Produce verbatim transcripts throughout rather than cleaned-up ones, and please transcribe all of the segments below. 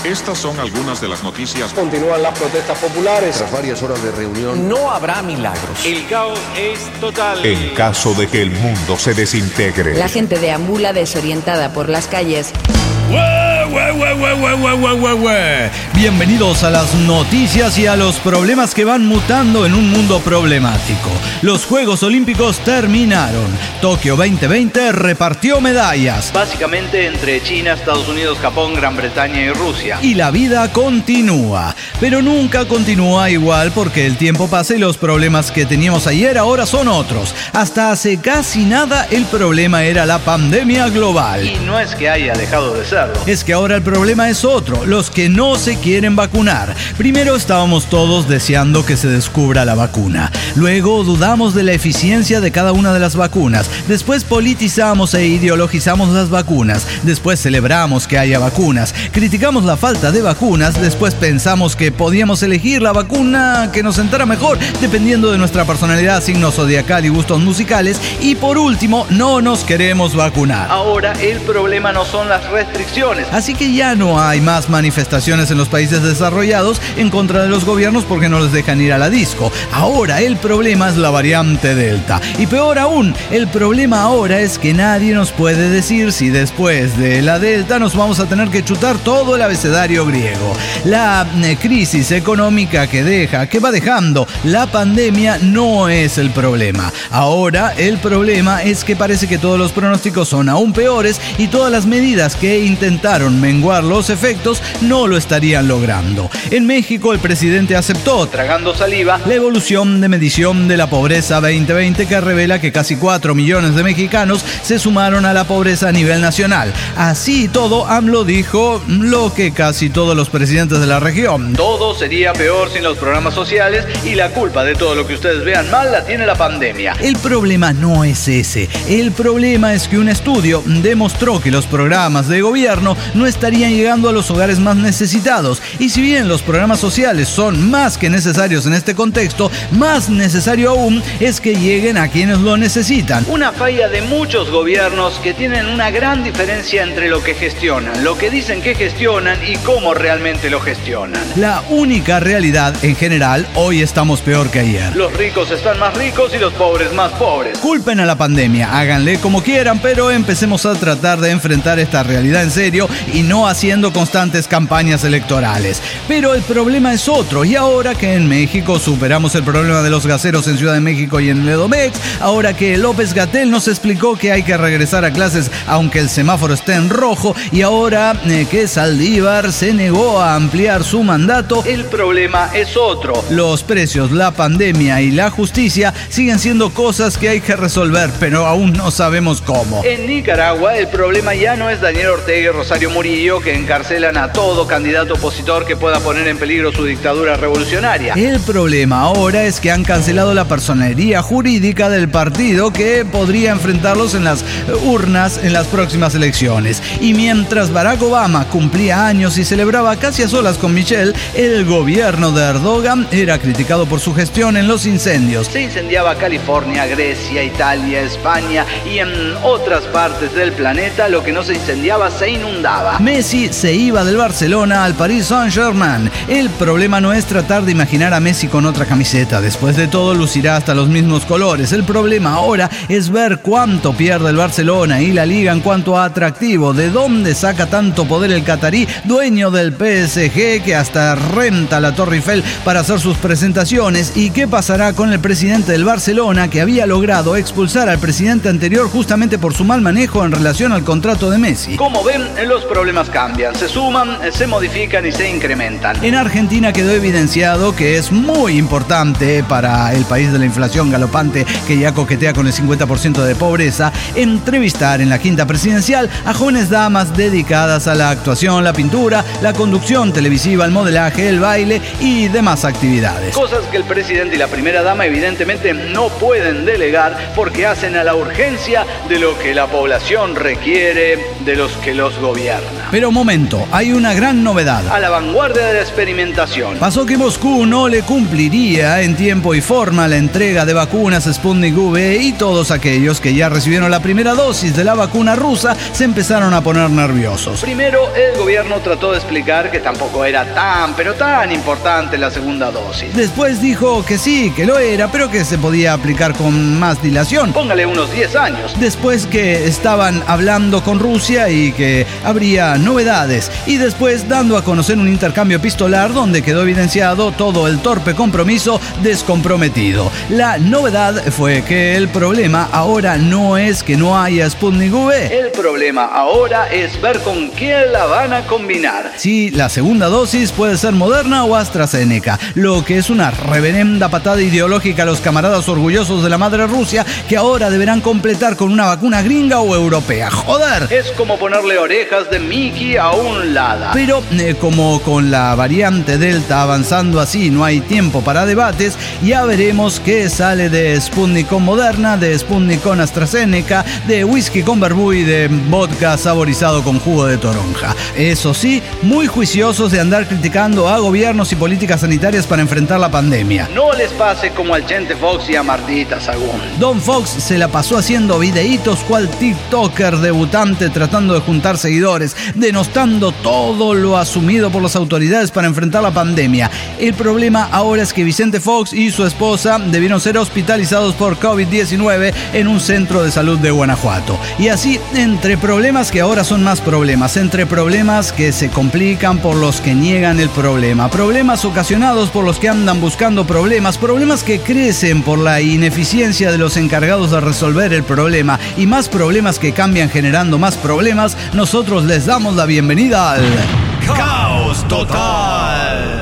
Estas son algunas de las noticias. Continúan las protestas populares. Tras varias horas de reunión, no habrá milagros. El caos es total. En caso de que el mundo se desintegre. La gente deambula desorientada por las calles. ¡Ué, ué, ué, ué, ué, ué, ué, ué, ué! Bienvenidos a las noticias y a los problemas que van mutando en un mundo problemático. Los Juegos Olímpicos terminaron. Tokio veinte veinte repartió medallas. Básicamente entre China, Estados Unidos, Japón, Gran Bretaña y Rusia. Y la vida continúa. Pero nunca continúa igual porque el tiempo pasa y los problemas que teníamos ayer ahora son otros. Hasta hace casi nada el problema era la pandemia global. Y no es que haya dejado de serlo. Es que ahora el problema es otro, los que no se quieren vacunar. Primero estábamos todos deseando que se descubra la vacuna. Luego dudamos de la eficiencia de cada una de las vacunas. Después politizamos e ideologizamos las vacunas. Después celebramos que haya vacunas. Criticamos la falta de vacunas. Después pensamos que podíamos elegir la vacuna que nos sentara mejor, dependiendo de nuestra personalidad, signo zodiacal y gustos musicales. Y por último, no nos queremos vacunar. Ahora el problema no son las restricciones. Así que ya no hay más manifestaciones en los países desarrollados en contra de los gobiernos porque no les dejan ir a la disco. Ahora el problema es la variante Delta. Y peor aún, el problema ahora es que nadie nos puede decir si después de la Delta nos vamos a tener que chutar todo el abecedario griego. La eh, crisis económica que deja, que va dejando la pandemia no es el problema. Ahora el problema es que parece que todos los pronósticos son aún peores y todas las medidas que intentaron menguar los efectos no lo estarían logrando. En México el presidente aceptó, tragando saliva, la evolución de medición de la pobreza veinte veinte que revela que casi cuatro millones de mexicanos se sumaron a la pobreza a nivel nacional. Así y todo, AMLO dijo lo que casi todos los presidentes de la región. Todo sería peor sin los programas sociales y la culpa de todo lo que ustedes vean mal la tiene la pandemia. El problema no es ese. El problema es que un estudio demostró que los programas de gobierno no estarían llegando a los hogares más necesitados. Y si bien los programas sociales son más que necesarios en este contexto, más necesario aún es que lleguen a quienes lo necesitan. Una falla de muchos gobiernos que tienen una gran diferencia entre lo que gestionan, lo que dicen que gestionan y cómo realmente lo gestionan. La única realidad en general, hoy estamos peor que ayer. Los ricos están más ricos y los pobres más pobres. Culpen a la pandemia, háganle como quieran, pero empecemos a tratar de enfrentar esta realidad en serio y no haciendo constantes campañas electorales. Pero el problema es otro, y ahora que en México superamos el problema de los gaseros en Ciudad de México y en el Edomex, ahora que López-Gatell nos explicó que hay que regresar a clases aunque el semáforo esté en rojo, y ahora eh, que Saldívar se negó a ampliar su mandato, el problema es otro. Los precios, la pandemia y la justicia siguen siendo cosas que hay que resolver, pero aún no sabemos cómo. En Nicaragua el problema ya no es Daniel Ortega y Rosario Murillo, que encarcelan a todo candidato opositor que pueda poner en peligro su dictadura revolucionaria. El problema ahora es que han cancelado la personería jurídica del partido que podría enfrentarlos en las urnas en las próximas elecciones. Y mientras Barack Obama cumplía años y celebraba casi a solas con Michelle, el gobierno de Erdogan era criticado por su gestión en los incendios. Se incendiaba California, Grecia, Italia, España y en otras partes del planeta lo que no se incendiaba se inundaba. Messi se iba del Barcelona al Paris Saint-Germain. El problema no es tratar de imaginar a Messi con otra camiseta. Después de todo, lucirá hasta los mismos colores. El problema ahora es ver cuánto pierde el Barcelona y la Liga en cuanto a atractivo. ¿De dónde saca tanto poder el catarí, dueño del P S G, que hasta renta la Torre Eiffel para hacer sus presentaciones? ¿Y qué pasará con el presidente del Barcelona, que había logrado expulsar al presidente anterior justamente por su mal manejo en relación al contrato de Messi? Como ven, los problemas cambian, se suman, se modifican y se incrementan. En Argentina quedó evidenciado que es muy importante para el país de la inflación galopante, que ya coquetea con el cincuenta por ciento de pobreza, entrevistar en la quinta presidencial a jóvenes damas dedicadas a la actuación, la pintura, la conducción televisiva, el modelaje, el baile y demás actividades. Cosas que el presidente y la primera dama evidentemente no pueden delegar porque hacen a la urgencia de lo que la población requiere de los que los gobiernan. Pero momento, hay una gran novedad. A la vanguardia de la experimentación. Pasó que Moscú no le cumpliría en tiempo y forma la entrega de vacunas Sputnik V y todos aquellos que ya recibieron la primera dosis de la vacuna rusa se empezaron a poner nerviosos. Primero, el gobierno trató de explicar que tampoco era tan, pero tan importante la segunda dosis. Después dijo que sí, que lo era, pero que se podía aplicar con más dilación. Póngale unos diez años. Después que estaban hablando con Rusia y que habría novedades. Y después dando a conocer un intercambio epistolar donde quedó evidenciado todo el torpe compromiso descomprometido. La novedad fue que el problema ahora no es que no haya Sputnik V. El problema ahora es ver con quién la van a combinar. Si la segunda dosis puede ser Moderna o AstraZeneca, lo que es una reverenda patada ideológica a los camaradas orgullosos de la madre Rusia que ahora deberán completar con una vacuna gringa o europea. ¡Joder! Es como ponerle orejas de Mickey a un Lada. Pero eh, como con la variante Delta avanzando así no hay tiempo para debates, ya veremos qué sale de Sputnik con Moderna, de Sputnik con AstraZeneca, de whisky con verbú y de vodka saborizado con jugo de toronja. Eso sí, muy juiciosos de andar criticando a gobiernos y políticas sanitarias para enfrentar la pandemia. No les pase como al Chente Fox y a Martita Sagún. Don Fox se la pasó haciendo videitos cual TikToker debutante tratando de juntar seguidores, denostando todo lo asumido por las autoridades para enfrentar la pandemia. El problema ahora es que Vicente Fox y su esposa debieron ser hospitalizados por COVID diecinueve en un centro de salud de Guanajuato. Y así, entre problemas que ahora son más problemas, entre problemas que se complican por los que niegan el problema, problemas ocasionados por los que andan buscando problemas, problemas que crecen por la ineficiencia de los encargados de resolver el problema y más problemas que cambian generando más problemas, nosotros les damos la bienvenida al Caos Total.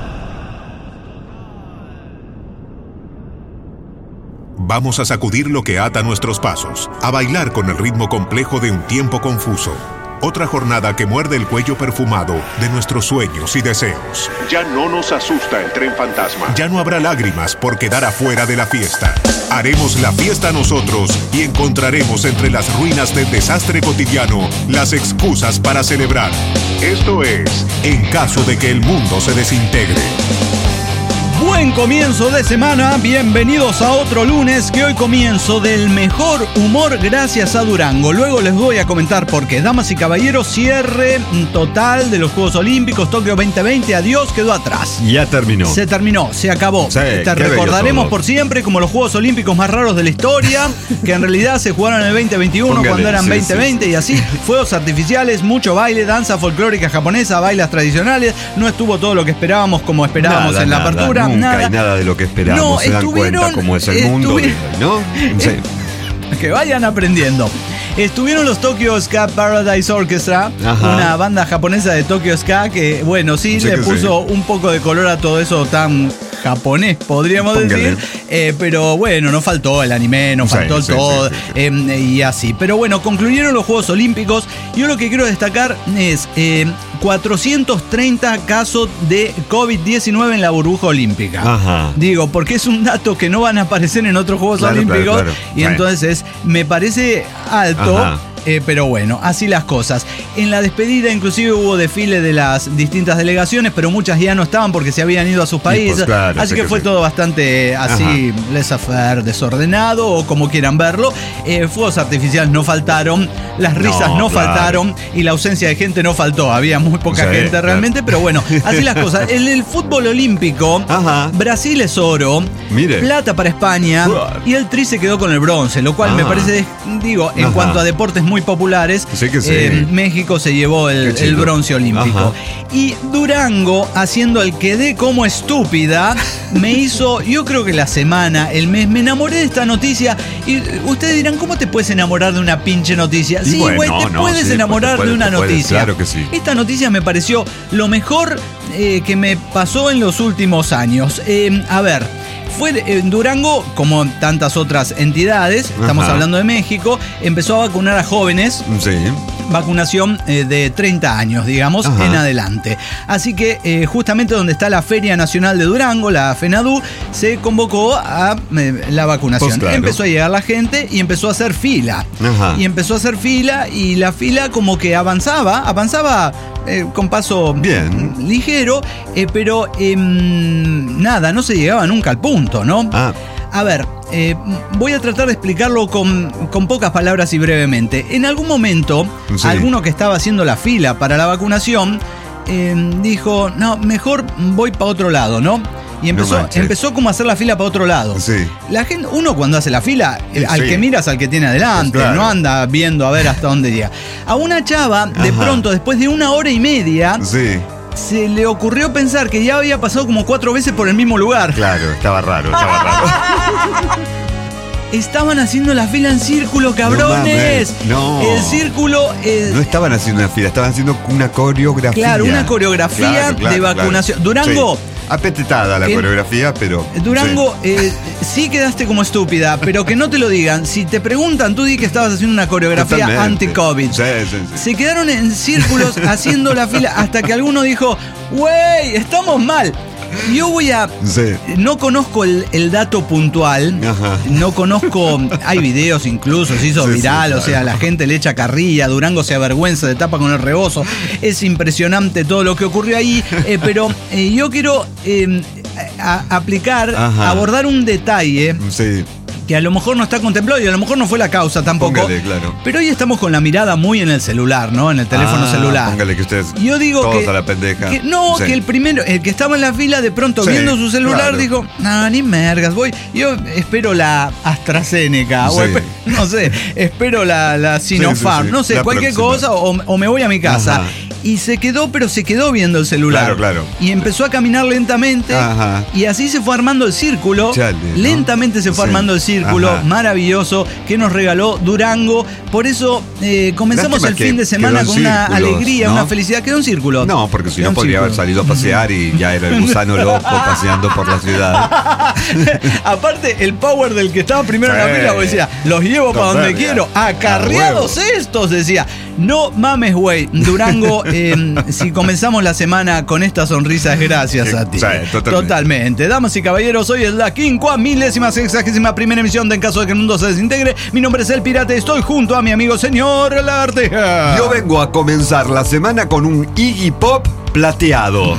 Vamos a sacudir lo que ata nuestros pasos, a bailar con el ritmo complejo de un tiempo confuso. Otra jornada que muerde el cuello perfumado de nuestros sueños y deseos. Ya no nos asusta el tren fantasma. Ya no habrá lágrimas por quedar afuera de la fiesta. Haremos la fiesta nosotros y encontraremos entre las ruinas del desastre cotidiano las excusas para celebrar. Esto es, en caso de que el mundo se desintegre. Buen comienzo de semana, bienvenidos a otro lunes que hoy comienzo del mejor humor gracias a Durango. Luego les voy a comentar por qué. Damas y caballeros, cierre total de los Juegos Olímpicos Tokio veinte veinte, adiós, quedó atrás. Ya terminó. Se terminó, se acabó. Sí, Te recordaremos por siempre como los Juegos Olímpicos más raros de la historia, que en realidad se jugaron en el veinte veintiuno. Póngale, cuando eran sí, veinte veinte sí, sí. Y así, fuegos artificiales, mucho baile, danza folclórica japonesa, bailes tradicionales. No estuvo todo lo que esperábamos como esperábamos nada, en la nada, apertura. Nunca Nada. hay nada de lo que esperamos. No, se dan cuenta cómo es el mundo, ¿no? Sí. Que vayan aprendiendo. Estuvieron los Tokyo Ska Paradise Orchestra, Ajá. una banda japonesa de Tokyo Ska que, bueno, sí, sí le puso sí. un poco de color a todo eso tan japonés, podríamos Póngale. decir. Eh, pero bueno, no faltó el anime, no sí, faltó sí, todo, sí, sí, sí. Eh, y así. Pero bueno, concluyeron los Juegos Olímpicos. Yo lo que quiero destacar es eh, cuatrocientos treinta casos de COVID diecinueve en la burbuja olímpica. Ajá. Digo, porque es un dato que no van a aparecer en otros Juegos claro, Olímpicos. Claro, claro. Y sí. entonces me parece alto. Ajá. Eh, pero bueno, así las cosas. En la despedida inclusive hubo desfile de las distintas delegaciones, pero muchas ya no estaban porque se habían ido a sus países. Pues claro, así que, que fue sí. todo bastante así, laissez-faire, desordenado o como quieran verlo. Eh, fuegos artificiales no faltaron, las risas no, no claro. faltaron y la ausencia de gente no faltó. Había muy poca sí, gente claro. realmente, pero bueno, así las cosas. En el fútbol olímpico, Ajá. Brasil es oro, Mire. plata para España y el Tri se quedó con el bronce, lo cual Ajá. me parece, digo, en Ajá. cuanto a deportes muy populares, sí que sí. eh, México se llevó el, el bronce olímpico. Ajá. Y Durango, haciendo el quedé como estúpida, me hizo, yo creo que la semana, el mes, me enamoré de esta noticia. Y ustedes dirán, ¿cómo te puedes enamorar de una pinche noticia? Sí, güey, bueno, te no, puedes sí, enamorar puede, de una puede, noticia. Claro que sí. Esta noticia me pareció lo mejor eh, que me pasó en los últimos años. Eh, a ver, fue en Durango, como tantas otras entidades, estamos Ajá. hablando de México, empezó a vacunar a jóvenes. Sí. vacunación eh, de treinta años, digamos, Ajá. en adelante. Así que eh, justamente donde está la Feria Nacional de Durango, la FENADU, se convocó a eh, la vacunación. Pues claro. Empezó a llegar la gente y empezó a hacer fila. Ajá. Y empezó a hacer fila y la fila como que avanzaba, avanzaba eh, con paso Bien. ligero, eh, pero eh, nada, no se llegaba nunca al punto, ¿no? Ah. A ver, eh, voy a tratar de explicarlo con, con pocas palabras y brevemente. En algún momento, sí. alguno que estaba haciendo la fila para la vacunación eh, dijo, no, mejor voy para otro lado, ¿no? Y empezó, no empezó como a hacer la fila para otro lado. Sí. La gente, uno cuando hace la fila, el, al sí. que miras al que tiene adelante, pues claro. no anda viendo a ver hasta dónde llega. A una chava, de Ajá. pronto, después de una hora y media, sí. se le ocurrió pensar que ya había pasado como cuatro veces por el mismo lugar. Claro, estaba raro, estaba raro. Estaban haciendo la fila en círculo, cabrones. No, no. El círculo. Eh, no estaban haciendo una fila, estaban haciendo una coreografía. Claro, una coreografía claro, claro, de vacunación. Claro. Durango. Sí. Apetetada la en, coreografía, pero... Durango, sí. Eh, sí quedaste como estúpida, pero que no te lo digan. Si te preguntan, tú di que estabas haciendo una coreografía anti-COVID. Sí, sí, sí. Se quedaron en círculos haciendo la fila hasta que alguno dijo, ¡wey, estamos mal! Yo voy a... Sí. No conozco el, el dato puntual. Ajá. No conozco... Hay videos incluso, se hizo sí, viral, sí, claro. O sea, la gente le echa carrilla, Durango se avergüenza, de tapa con el rebozo. Es impresionante todo lo que ocurrió ahí, eh, pero eh, yo quiero eh, a, aplicar, Ajá. abordar un detalle... Sí. que a lo mejor no está contemplado y a lo mejor no fue la causa tampoco. Póngale, claro. Pero hoy estamos con la mirada muy en el celular, ¿no? En el teléfono ah, celular. Póngale que ustedes Yo digo todos que, a la pendeja. Que, no, sí. que el primero, el que estaba en la fila, de pronto sí, viendo su celular, claro. dijo, no, ni mergas, voy. Yo espero la AstraZeneca, sí. o esp- no sé, espero la, la Sinopharm, sí, sí, sí. no sé, la cualquier próxima. cosa, o, o me voy a mi casa. Ajá. Y se quedó, pero se quedó viendo el celular. Claro, claro. Y empezó a caminar lentamente. Ajá. Y así se fue armando el círculo. Chale, ¿no? Lentamente se fue sí. armando el círculo. Ajá. Maravilloso que nos regaló Durango. Por eso eh, comenzamos Lástima el fin de semana con una alegría, ¿no? Una felicidad. Quedó un círculo. No, porque si no podría círculo. haber salido a pasear y ya era el gusano loco paseando por la ciudad. Aparte, el power del que estaba primero sí. en la fila, decía, los llevo para donde quiero. Acarreados estos, decía. No mames, güey. Durango, eh, si comenzamos la semana con esta sonrisa, es gracias a ti. Sí, totalmente. totalmente. Damas y caballeros, hoy es la quincuamilésima sexagésima primera emisión de En caso de que el mundo se desintegre. Mi nombre es El Pirata y estoy junto a mi amigo señor Lagarteja. Yo vengo a comenzar la semana con un Iggy Pop plateado.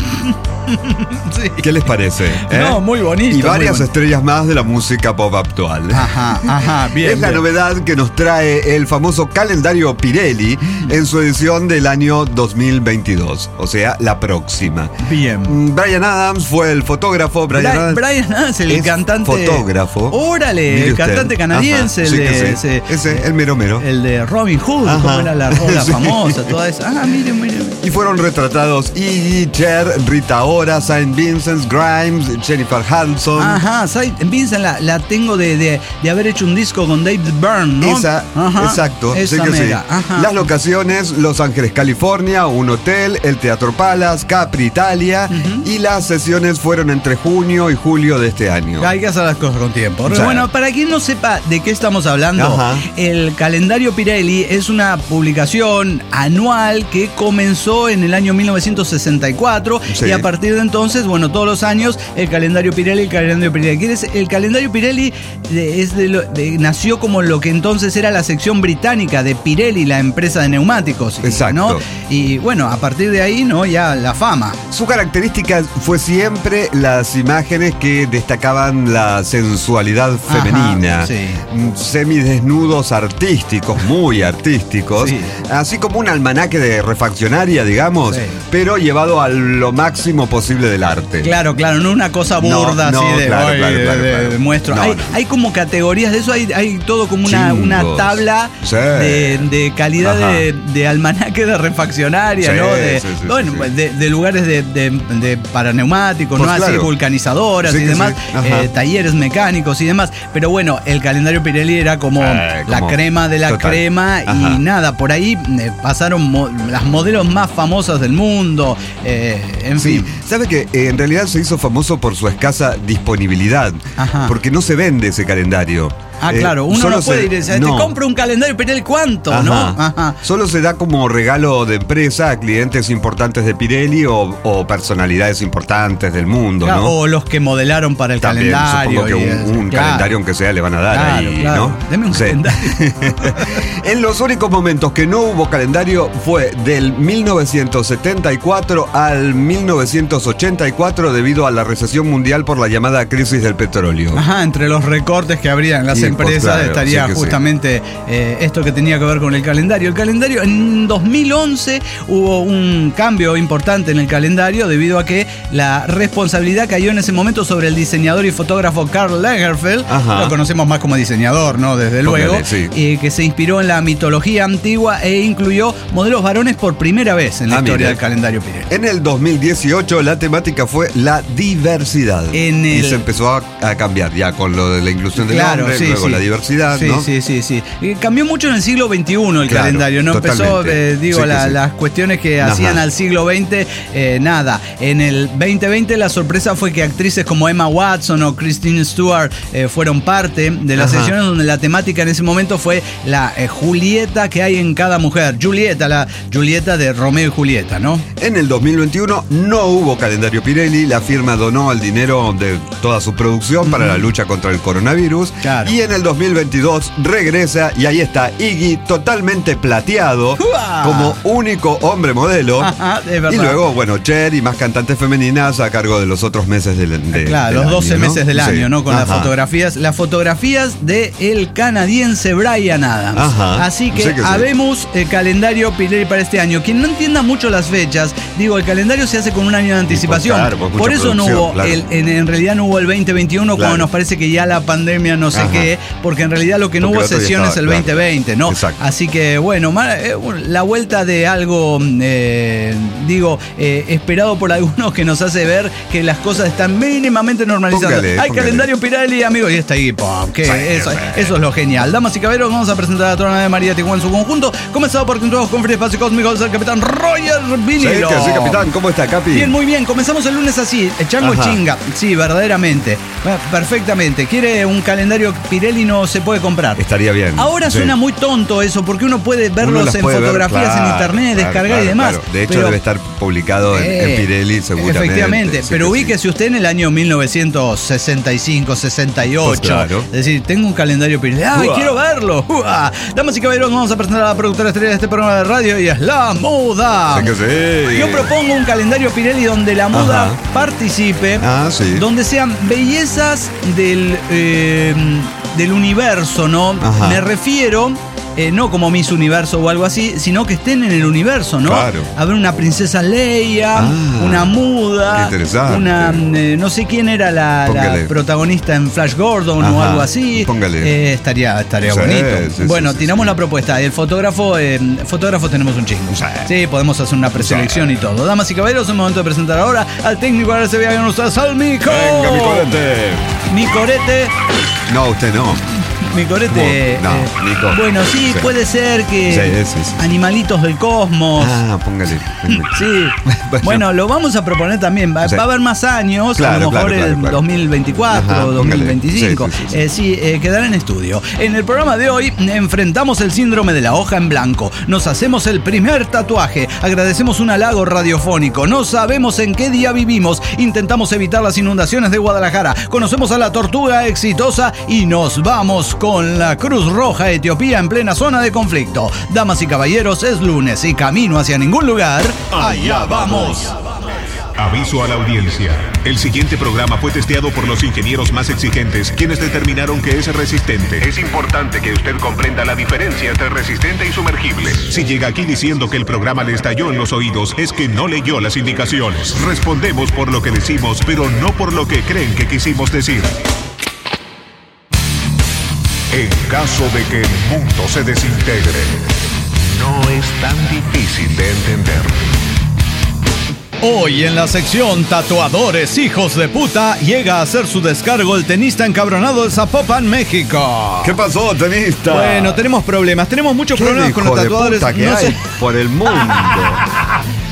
Sí. ¿Qué les parece? ¿Eh? No, muy bonito. Y varias bonito. estrellas más de la música pop actual. Ajá, ajá, bien. Es la bien. novedad que nos trae el famoso calendario Pirelli en su edición del año dos mil veintidós, o sea, la próxima. Bien. Bryan Adams fue el fotógrafo. Bryan Bra- Adams, Bryan Adams, el cantante. Fotógrafo. Órale, el cantante canadiense. Ajá, sí, el de, sí. ese, ese, el mero mero. El de Robin Hood, Ajá. como era la rola sí. famosa, toda esa. Ah, miren, miren. Y fueron retratados Iggy, Cher, Rita Ora, Saint Vincent, Grimes, Jennifer Hudson. Ajá, Saint Vincent la, la tengo de, de, de haber hecho un disco con David Byrne, ¿no? Esa, Ajá, exacto. Esa sí que mera. sí. Las locaciones, Los Ángeles, California, un hotel, el Teatro Palace, Capri, Italia. Uh-huh. Y las sesiones fueron entre junio y julio de este año. Hay que hacer las cosas con tiempo. O sea, bueno, para quien no sepa de qué estamos hablando, Ajá. el calendario Pirelli es una publicación anual que comenzó en el año mil novecientos sesenta y cuatro sí. y a partir de entonces, bueno, todos los años el calendario Pirelli, el calendario Pirelli. El calendario Pirelli es de lo, de, nació como lo que entonces era la sección británica de Pirelli, la empresa de neumáticos. Exacto. ¿no? Y bueno, a partir de ahí, ¿no? Ya la fama. Su característica fue siempre las imágenes que destacaban la sensualidad femenina. Ajá, sí. Semidesnudos artísticos, muy artísticos. Sí. Así como un almanaque de refaccionaria, digamos, sí. pero llevado a lo máximo posible del arte. Claro, claro, no una cosa burda no, no, así de, claro, claro, de, claro, de, claro. de muestro. No, hay, no. hay como categorías de eso, hay, hay todo como una, una tabla sí. de, de calidad de, de almanaque de refaccionaria, sí, ¿no? De, sí, sí, bueno, sí, sí. De, de lugares de, de, de para neumáticos, pues ¿no? Claro. Así, vulcanizadoras sí, y demás, sí. eh, talleres mecánicos y demás. Pero bueno, el calendario Pirelli era como eh, la como, crema de la total. crema. Ajá. Y nada, por ahí eh, pasaron mo- las modelos más famosas del mundo, eh, en sí. fin. ¿Sabe que eh, en realidad se hizo famoso por su escasa disponibilidad? Ajá. Porque no se vende ese calendario. Ah, claro, uno eh, no puede se, ir y decir, no. te compro un calendario Pirelli, ¿cuánto? Ajá. ¿No? Ajá. Solo se da como regalo de empresa a clientes importantes de Pirelli o, o personalidades importantes del mundo, Claro, ¿no? o los que modelaron para el También, calendario. supongo que y un, eso. un Claro. calendario, aunque sea, le van a dar Claro, ahí, claro. ¿no? Deme un Sí. calendario. En los únicos momentos que no hubo calendario fue del mil novecientos setenta y cuatro al mil novecientos ochenta y cuatro debido a la recesión mundial por la llamada crisis del petróleo. Ajá, entre los recortes que habría en las Y, pues, empresas claro, estaría sí que justamente eh, esto que tenía que ver con el calendario. El calendario, en dos mil once hubo un cambio importante en el calendario debido a que la responsabilidad cayó en ese momento sobre el diseñador y fotógrafo Karl Lagerfeld. Ajá. Lo conocemos más como diseñador, ¿no? Desde Póngale, luego. sí. eh, que se inspiró en la mitología antigua e incluyó modelos varones por primera vez en la Ah, historia mire. del calendario Pirelli. En el dos mil dieciocho la temática fue la diversidad. En Y el- se empezó a, a cambiar ya con lo de la inclusión del Claro, hombre, sí, luego sí. la diversidad, Sí, ¿no? sí, sí, sí. Eh, cambió mucho en el siglo veintiuno el Claro, calendario, ¿no? Empezó, totalmente. eh, digo, Sí que la- sí. las cuestiones que Ajá. hacían al siglo veinte, eh, nada. En el veinte veinte la sorpresa fue que actrices como Emma Watson o Kristen Stewart eh, fueron parte de las Ajá. sesiones donde la temática en ese momento fue la eh, Julieta que hay en cada mujer. Julieta, la Julieta de Romeo y Julieta, ¿no? En el dos mil veintiuno no hubo calendario Pirelli, la firma donó el dinero de toda su producción para la lucha contra el coronavirus. Claro. Y en el dos mil veintidós regresa y ahí está Iggy totalmente plateado ¡Uah! como único hombre modelo. Ajá, es verdad. Y luego, bueno, Cher y más cantantes femeninas a cargo de los otros meses del, de, Claro, del los doce año, ¿no? meses del Sí. año, ¿no? Con las Ajá. fotografías. Las fotografías de el canadiense Bryan Adams. Ajá, Así que, sí que sí. habemos el calendario Pirelli para este año. Quien no entienda mucho las fechas, digo, el calendario se hace con un año de anticipación. claro, por mucha Por eso no producción, hubo, claro. el, en, en realidad no hubo el veinte veintiuno, Claro. como nos parece que ya la pandemia no sé Ajá. qué, porque en realidad lo que no Porque hubo el otro día sesión es estaba, el claro. veinte veinte, ¿no? Exacto. Así que, bueno, ma- eh, la vuelta de algo, eh, digo, eh, esperado por algunos que nos hace ver que las cosas están mínimamente normalizadas. Póngale, Hay póngale. calendario Pirelli, amigos, y está ahí, pum, que Sí, eso, sí. eso es lo genial. Damas y caballeros, vamos a presentar a toda la nave María Tijuana en su conjunto, comenzado por todos con Free Espacio Cósmico del capitán Roger Sí, Vinilo. que sí, capitán, ¿cómo está, Capi? Bien, muy bien. Comenzamos el lunes así. El chango Ajá. chinga. Sí, verdaderamente. Bueno, perfectamente. Quiere un calendario Pirelli, no se puede comprar. Estaría bien. Ahora Sí. suena muy tonto eso, porque uno puede Uno verlos las en puede ver, fotografías en claro, internet, claro, descargar claro, y demás. claro. De hecho, Pero- debe estar publicado en, en Eh, Pirelli, seguramente. Efectivamente, Sí pero que ubíquese sí. usted en el año mil novecientos sesenta y cinco, sesenta y ocho. Pues claro. Es decir, tengo un calendario Pirelli. ¡Ay, Uah. quiero verlo! ¡Uah! Damas y caballeros, vamos a presentar a la productora estrella de este programa de radio y es la moda. Sí que sí. Yo propongo un calendario Pirelli donde la moda Ajá. participe, Ah, sí. donde sean bellezas del, eh, del universo, ¿no? Ajá. Me refiero, eh, no como Miss Universo o algo así, sino que estén en el universo, ¿no? Claro. Haber una princesa Leia, Ah, una muda, qué interesante. una, eh, no sé quién era la, la Póngale. protagonista en Flash Gordon o Ajá, algo así. póngale. Eh, estaría estaría Sí, bonito. sí, bueno, sí, sí, tiramos sí. la propuesta. El fotógrafo, eh, fotógrafo tenemos un chingo. Sí. Sí, podemos hacer una preselección y todo. Damas y caballeros, es el momento de presentar ahora al técnico. Ahora se vea con ustedes al Mico. Venga, mi corete. Mi corete. No, usted no. Mi corete. No, eh, Nico. Bueno, sí, Sí. puede ser que Sí, sí, sí. animalitos del cosmos. Ah, póngale. Sí. Bueno. Bueno, lo vamos a proponer también. Va, Sí. va a haber más años, a Claro, lo mejor claro, claro, el claro. dos mil veinticuatro Ajá, o dos mil veinticinco. póngale. Sí, sí, sí, sí. Eh, sí, eh, quedará en estudio. En el programa de hoy enfrentamos el síndrome de la hoja en blanco. Nos hacemos el primer tatuaje. Agradecemos un halago radiofónico. No sabemos en qué día vivimos. Intentamos evitar las inundaciones de Guadalajara. Conocemos a la tortuga exitosa y nos vamos con la Cruz Roja Etiopía en plena zona de conflicto. Damas y caballeros, es lunes y camino hacia ningún lugar. Allá vamos. Aviso a la audiencia. El siguiente programa fue testeado por los ingenieros más exigentes, quienes determinaron que es resistente. Es importante que usted comprenda la diferencia entre resistente y sumergible. Si llega aquí diciendo que el programa le estalló en los oídos, es que no leyó las indicaciones. Respondemos por lo que decimos, pero no por lo que creen que quisimos decir. En caso de que el mundo se desintegre, no es tan difícil de entender. Hoy en la sección Tatuadores Hijos de Puta llega a hacer su descargo el tenista encabronado de Zapopan, México. ¿Qué pasó, tenista? Bueno, tenemos problemas, tenemos muchos ¿Qué problemas con los hijo de tatuadores. puta que No hay sé- por el mundo?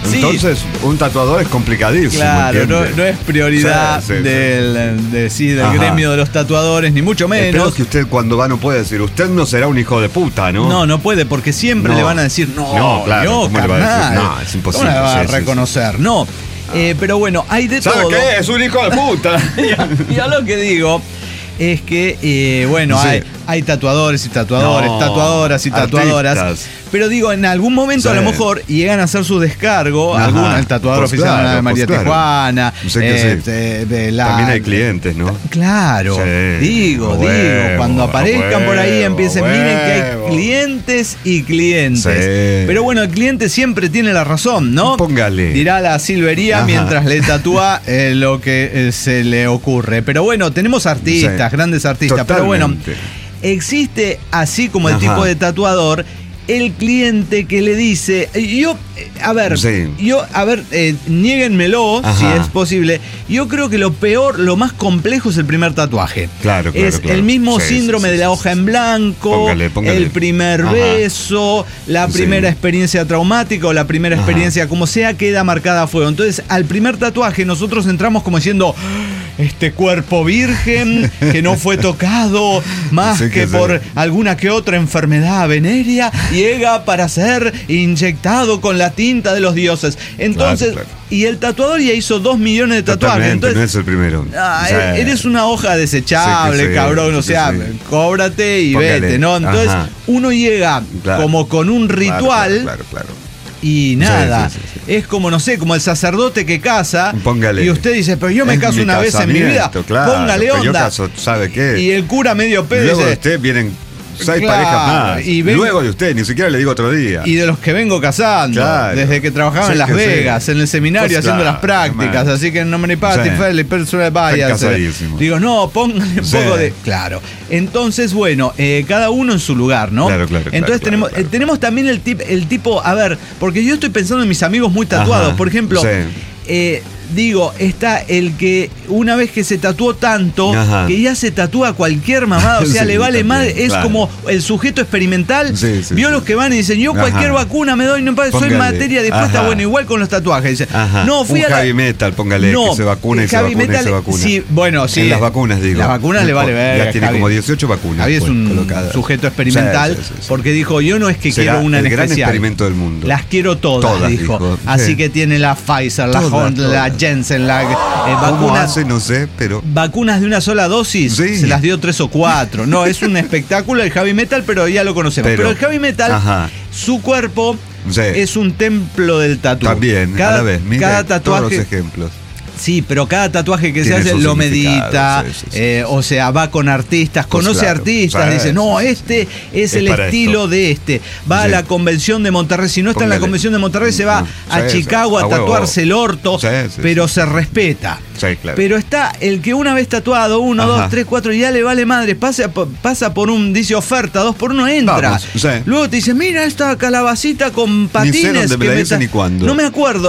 Sí. Entonces, un tatuador es complicadísimo. Claro, no, no es prioridad sí, sí, del, sí. de, sí, del Ajá. gremio de los tatuadores, ni mucho menos. Espero que usted cuando va no puede decir, usted no será un hijo de puta, ¿no? No, no puede, porque siempre No. le van a decir, no, No, claro, no, ¿cómo le va a decir? carnal. No, es imposible, ¿Cómo le va a sí, sí, reconocer? No. Eh, pero bueno, hay de ¿Sabe todo. qué? Es un hijo de puta. Y a lo que digo es que, eh, bueno, Sí. hay, hay tatuadores y tatuadores, No, tatuadoras y tatuadoras. artistas. Pero digo, en algún momento Sí. a lo mejor llegan a hacer su descargo. Ajá. Alguna, el tatuador Pues oficial claro, de María pues claro. Tijuana. Sé que sí. este, de la- También hay clientes, ¿no? Claro, Sí, digo, a digo, huevo, cuando a aparezcan por ahí huevo, empiecen, a miren que hay huevo. clientes y clientes. Sí. Pero bueno, el cliente siempre tiene la razón, ¿no? Póngale. Dirá la Silvería Ajá. mientras le tatúa eh, lo que eh, se le ocurre. Pero bueno, tenemos artistas, Sí. grandes artistas, pero bueno, Totalmente. existe, así como el Ajá. tipo de tatuador, el cliente que le dice, yo, eh, a ver, Sí. yo, a ver, eh, niéguenmelo Ajá. si es posible. Yo creo que lo peor, lo más complejo es el primer tatuaje. Claro, claro, Es claro. el mismo Sí, síndrome sí, de sí, la sí, hoja sí. en blanco, Póngale, póngale. el primer Ajá. beso, la Sí. primera experiencia traumática o la primera Ajá. experiencia, como sea, queda marcada a fuego. Entonces, al primer tatuaje nosotros entramos como diciendo, este cuerpo virgen que no fue tocado más Sí, que, que sí. por alguna que otra enfermedad venérea, llega para ser inyectado con la tinta de los dioses. Entonces, Claro, claro. y el tatuador ya hizo dos millones de tatuajes. Totalmente, Entonces, no es el primero. Ah, O sea, eres una hoja desechable, sí que sí, cabrón. O sí que sea, sí. cóbrate y Póngale. vete, ¿no? Entonces, Ajá. uno llega Claro. como con un claro, ritual Claro, claro. y nada. Sí, sí, sí, Es como, no sé, como el sacerdote que casa. Póngale. Y usted dice, pero yo me Es caso mi una vez en mi vida. casamiento, claro, Póngale pero yo onda. caso, ¿sabe qué? Y el cura medio pedo Luego de dice, usted vienen seis Claro, parejas más. y ven- Luego de usted, ni siquiera le digo otro día. y de los que vengo casando, Claro. desde que trabajaba Sí en Las que sí. Vegas, en el seminario Pues haciendo claro, las prácticas, hermano. así que no me pase, Sí. Feli, persona vaya. Están casadísimos. Digo, no, póngale un Sí. poco de. Claro. Entonces, bueno, eh, cada uno en su lugar, ¿no? Claro, claro, claro, Entonces claro, tenemos, claro. eh, tenemos también el, tip, el tipo, a ver, porque yo estoy pensando en mis amigos muy tatuados. Ajá, Por ejemplo, sí. eh, digo, está el que una vez que se tatuó tanto, Ajá. que ya se tatúa cualquier mamada, o sea, Sí, le vale también, madre, es claro. como el sujeto experimental. Sí, sí, vio sí. los que van y dicen, yo cualquier Ajá. vacuna me doy, no pasa, soy Póngale. materia dispuesta, Ajá. bueno, igual con los tatuajes. Dice, Ajá. no, fui un a la... heavy metal, póngale, No, que se vacuna y el se heavy vacuna y metal, se vacuna. sí, bueno, sí. En las vacunas, digo. Las vacunas le vale ver. Ya tiene como dieciocho vacunas. Javi es pues, un colocadas. sujeto experimental Sí, sí, sí, sí. porque dijo, yo no es que Será quiero una en el gran especial. experimento del mundo. Las quiero todas, Todas, dijo. dijo. Así Sí. que tiene la Pfizer, la, Todas, Hon- la todas. Jensen, la eh, ¿Cómo vacunas. hace? No sé, pero... Vacunas de una sola dosis, Sí. se las dio tres o cuatro. No, es un espectáculo el heavy metal, pero ya lo conocemos. Pero, Pero- el heavy metal, Ajá. su cuerpo Sí. es un templo del tatu. También, cada, a la vez. Mire cada todos tatuaje. los ejemplos. Sí, pero cada tatuaje que Tiene se hace su lo significado, medita, sí, sí, sí. eh, o sea, va con artistas, Pues conoce claro, artistas, sí, dice, no, sí, sí, este es, Es el para estilo esto. de este. Va a Sí. la convención de Monterrey, si no está en la Póngale. convención de Monterrey, se va Mm, a sí, sí, Chicago a a huevo. tatuarse el orto, Sí, sí, pero sí. se respeta. Sí, claro. Pero está el que una vez tatuado, uno, Ajá. dos, tres, cuatro, ya le vale madre, pasa, po- pasa por un, dice oferta, dos por uno, entra. Vamos, sí. Luego te dice, mira esta calabacita con patines. sé dónde me que la me hice ta-". ni cuándo. No me acuerdo.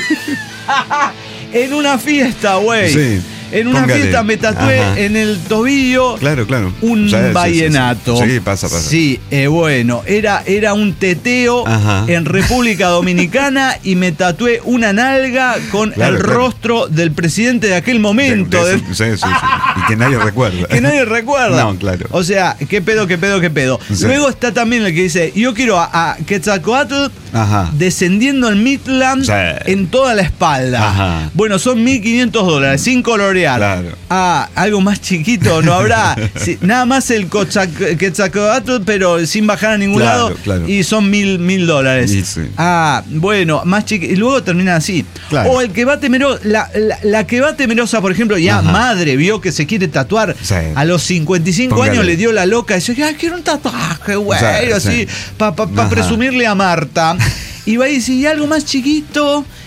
En una fiesta, güey. Sí. En una Póngale. fiesta me tatué Ajá. en el tobillo Claro, claro. un Sí, sí, sí, vallenato. Sí, sí, pasa, pasa. Sí, eh, bueno, era, era un teteo Ajá. en República Dominicana y me tatué una nalga con Claro, el claro. rostro del presidente de aquel momento. De- de de- eso- sí, sí, sí. Y que nadie recuerda. que nadie recuerda. No, claro. O sea, qué pedo, qué pedo, qué pedo. Sí. Luego está también el que dice, yo quiero a, a Quetzalcóatl Ajá. descendiendo en Midland Sí. en toda la espalda. Ajá. Bueno, son mil quinientos dólares, sin colorear. Claro. Ah, algo más chiquito, no habrá. Sí, nada más el Cochac- Quetzalcóatl, pero sin bajar a ningún Claro, lado. claro. Y son mil, mil dólares. Y sí. Ah, bueno, más chiquito. Y luego termina así. Claro. O el que va temeroso, la, la, la que va temerosa, por ejemplo, ya Ajá. madre vio que se quiere tatuar. Sí. A los cincuenta y cinco Póngale. años le dio la loca y dice, ay, quiero un tatuaje, güey. Sí, así, sí. para pa, pa Ajá. presumirle a Marta. Y va y dice, y algo más chiquito.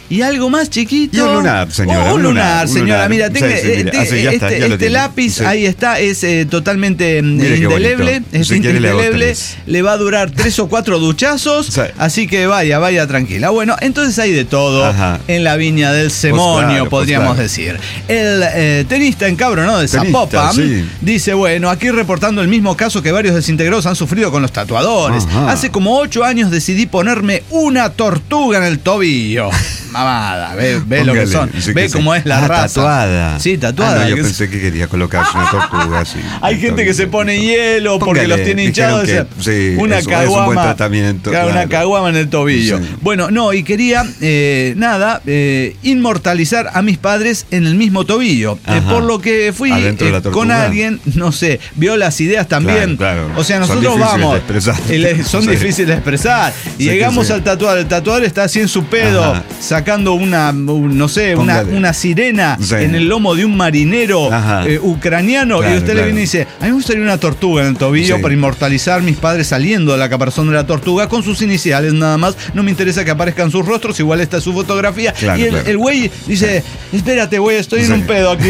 y algo más chiquito. Y un lunar, señora. Oh, un lunar, un señora. lunar. Mira, tenga, Sí, sí, mira. este, Ah, sí, ya está, este, ya lo este tiene. lápiz, Sí. ahí está, es eh, totalmente Mire qué indeleble. bonito. Es Si quiere, le hago indeleble. tres. Le va a durar tres o cuatro duchazos. Sí. Así que vaya, vaya tranquila. Bueno, entonces hay de todo Ajá. en la viña del Semonio, Pues claro, podríamos pues claro. decir. El eh, tenista encabronado de Tenista, Zapopan sí. dice, bueno, aquí reportando el mismo caso que varios desintegrados han sufrido con los tatuadores. Ajá. Hace como ocho años decidí ponerme una tortuga en el tobillo. Mamada, ve, ve lo que son. Sí, Ve que cómo sí. es la Ah, raza. tatuada. Sí, tatuada. Ah, no, yo Que es- pensé que quería colocarse una tortuga así. Hay gente que se pone hielo porque Póngale, los tiene dijeron hinchados. que, o sea, sí, una es- es un buen caguama. tratamiento, Claro, Una claro. caguama en el tobillo. Sí. Bueno, no, y quería, eh, nada, eh, inmortalizar a mis padres en el mismo tobillo. Eh, Ajá. por lo que fui Adentro de la eh, con tortuga. alguien, no sé, vio las ideas también. Claro, claro. O sea, Son nosotros difíciles vamos. de expresar. y le- son Sí. difíciles de expresar. Y Sí, llegamos sí. al tatuador. El tatuador está así en su pedo, Ajá. sacando una, un- no sé, una, Póngale. una sirena Sí. en el lomo de un marinero Ajá. eh, ucraniano. Claro, y usted le claro. viene y dice, a mí me gustaría una tortuga en el tobillo Sí. para inmortalizar mis padres saliendo de la caparazón de la tortuga con sus iniciales nada más. No me interesa que aparezcan sus rostros, igual está su fotografía. Claro, y el, claro. el güey dice, espérate, güey, estoy en Sí. un pedo aquí.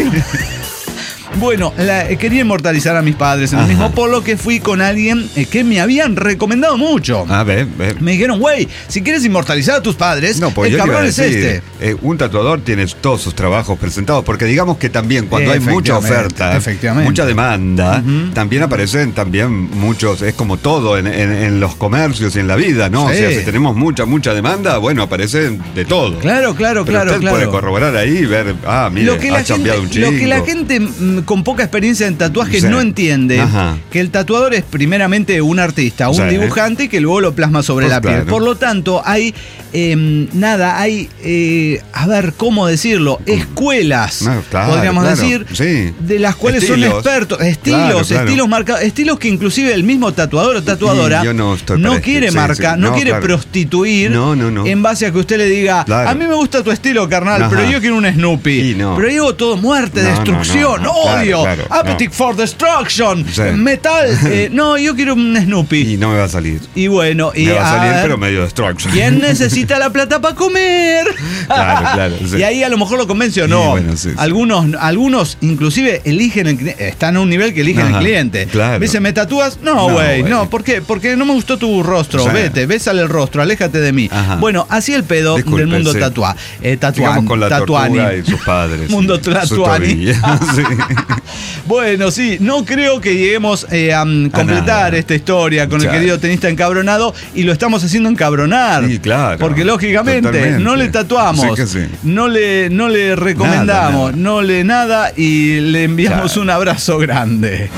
Bueno, la- eh, quería inmortalizar a mis padres en el Ajá. mismo, por lo que fui con alguien eh, que me habían recomendado mucho. A ver, ve. Me dijeron, güey, si quieres inmortalizar a tus padres, No, pues el yo te iba a cabrón es decir, este. eh, un tatuador tiene todos sus trabajos presentados, porque digamos que también cuando hay mucha Efectivamente, oferta, efectivamente. mucha demanda, Ujú. también aparecen también muchos, es como todo en, en- en los comercios y en la vida, ¿no? Sí. O sea, si tenemos mucha, mucha demanda, bueno, aparecen de todo. Claro, claro, Pero claro, usted claro. puede corroborar ahí y ver, ah, mire, Lo que, la ha cambiado un gente, chico. lo que la gente mm, con poca experiencia en tatuajes Sí. no entiende, Ajá. que el tatuador es primeramente un artista, un Sí. dibujante que luego lo plasma sobre Pues la piel. claro. Por lo tanto, hay, eh, nada, hay, eh, a ver, ¿cómo decirlo? Escuelas, No, claro, podríamos claro. decir, Sí. de las cuales Estilos. son expertos, estilos, Claro, claro. estilos marcados, estilos que inclusive el mismo tatuador o tatuadora Y yo no estoy para este, quiere sí, marcar, sí. no, No, quiere claro. prostituir No, no, no. en base a que usted le diga, Claro. a mí me gusta tu estilo, carnal, Ajá. pero yo quiero un Snoopy. Y no. Pero digo todo muerte, No, no, destrucción, no, no. Claro, odio, claro, appetite no. for destruction, Sí. metal. eh, no, yo quiero un Snoopy. Y no me va a salir. Y bueno, y Me va a salir, ver, pero medio destruction. ¿quién necesita la plata para comer? Claro, claro, sí. Y ahí a lo mejor lo convence o Y no. bueno, sí, sí. Algunos, algunos inclusive eligen el cliente, están a un nivel que eligen Ajá, el cliente. claro. Me dice, ¿me tatúas? No, No, güey, güey. no, ¿por qué? Porque no me gustó tu rostro. Sí. Vete, bésale el rostro, aléjate de mí. Ajá. Bueno, así el pedo Disculpe, del mundo sí. tatua, eh, tatuán, Sigamos con la tatuani. tortuga y sus padres. Mundo Su tatuani. tobilla. Sí. Bueno, sí, no creo que lleguemos eh, a mm, completar nada. esta historia con Claro. el querido tenista encabronado y lo estamos haciendo encabronar. Sí, claro. Porque lógicamente Totalmente. no le tatuamos, Sí que sí. no le no le recomendamos, Nada, nada. no le nada y le enviamos Claro. un abrazo grande.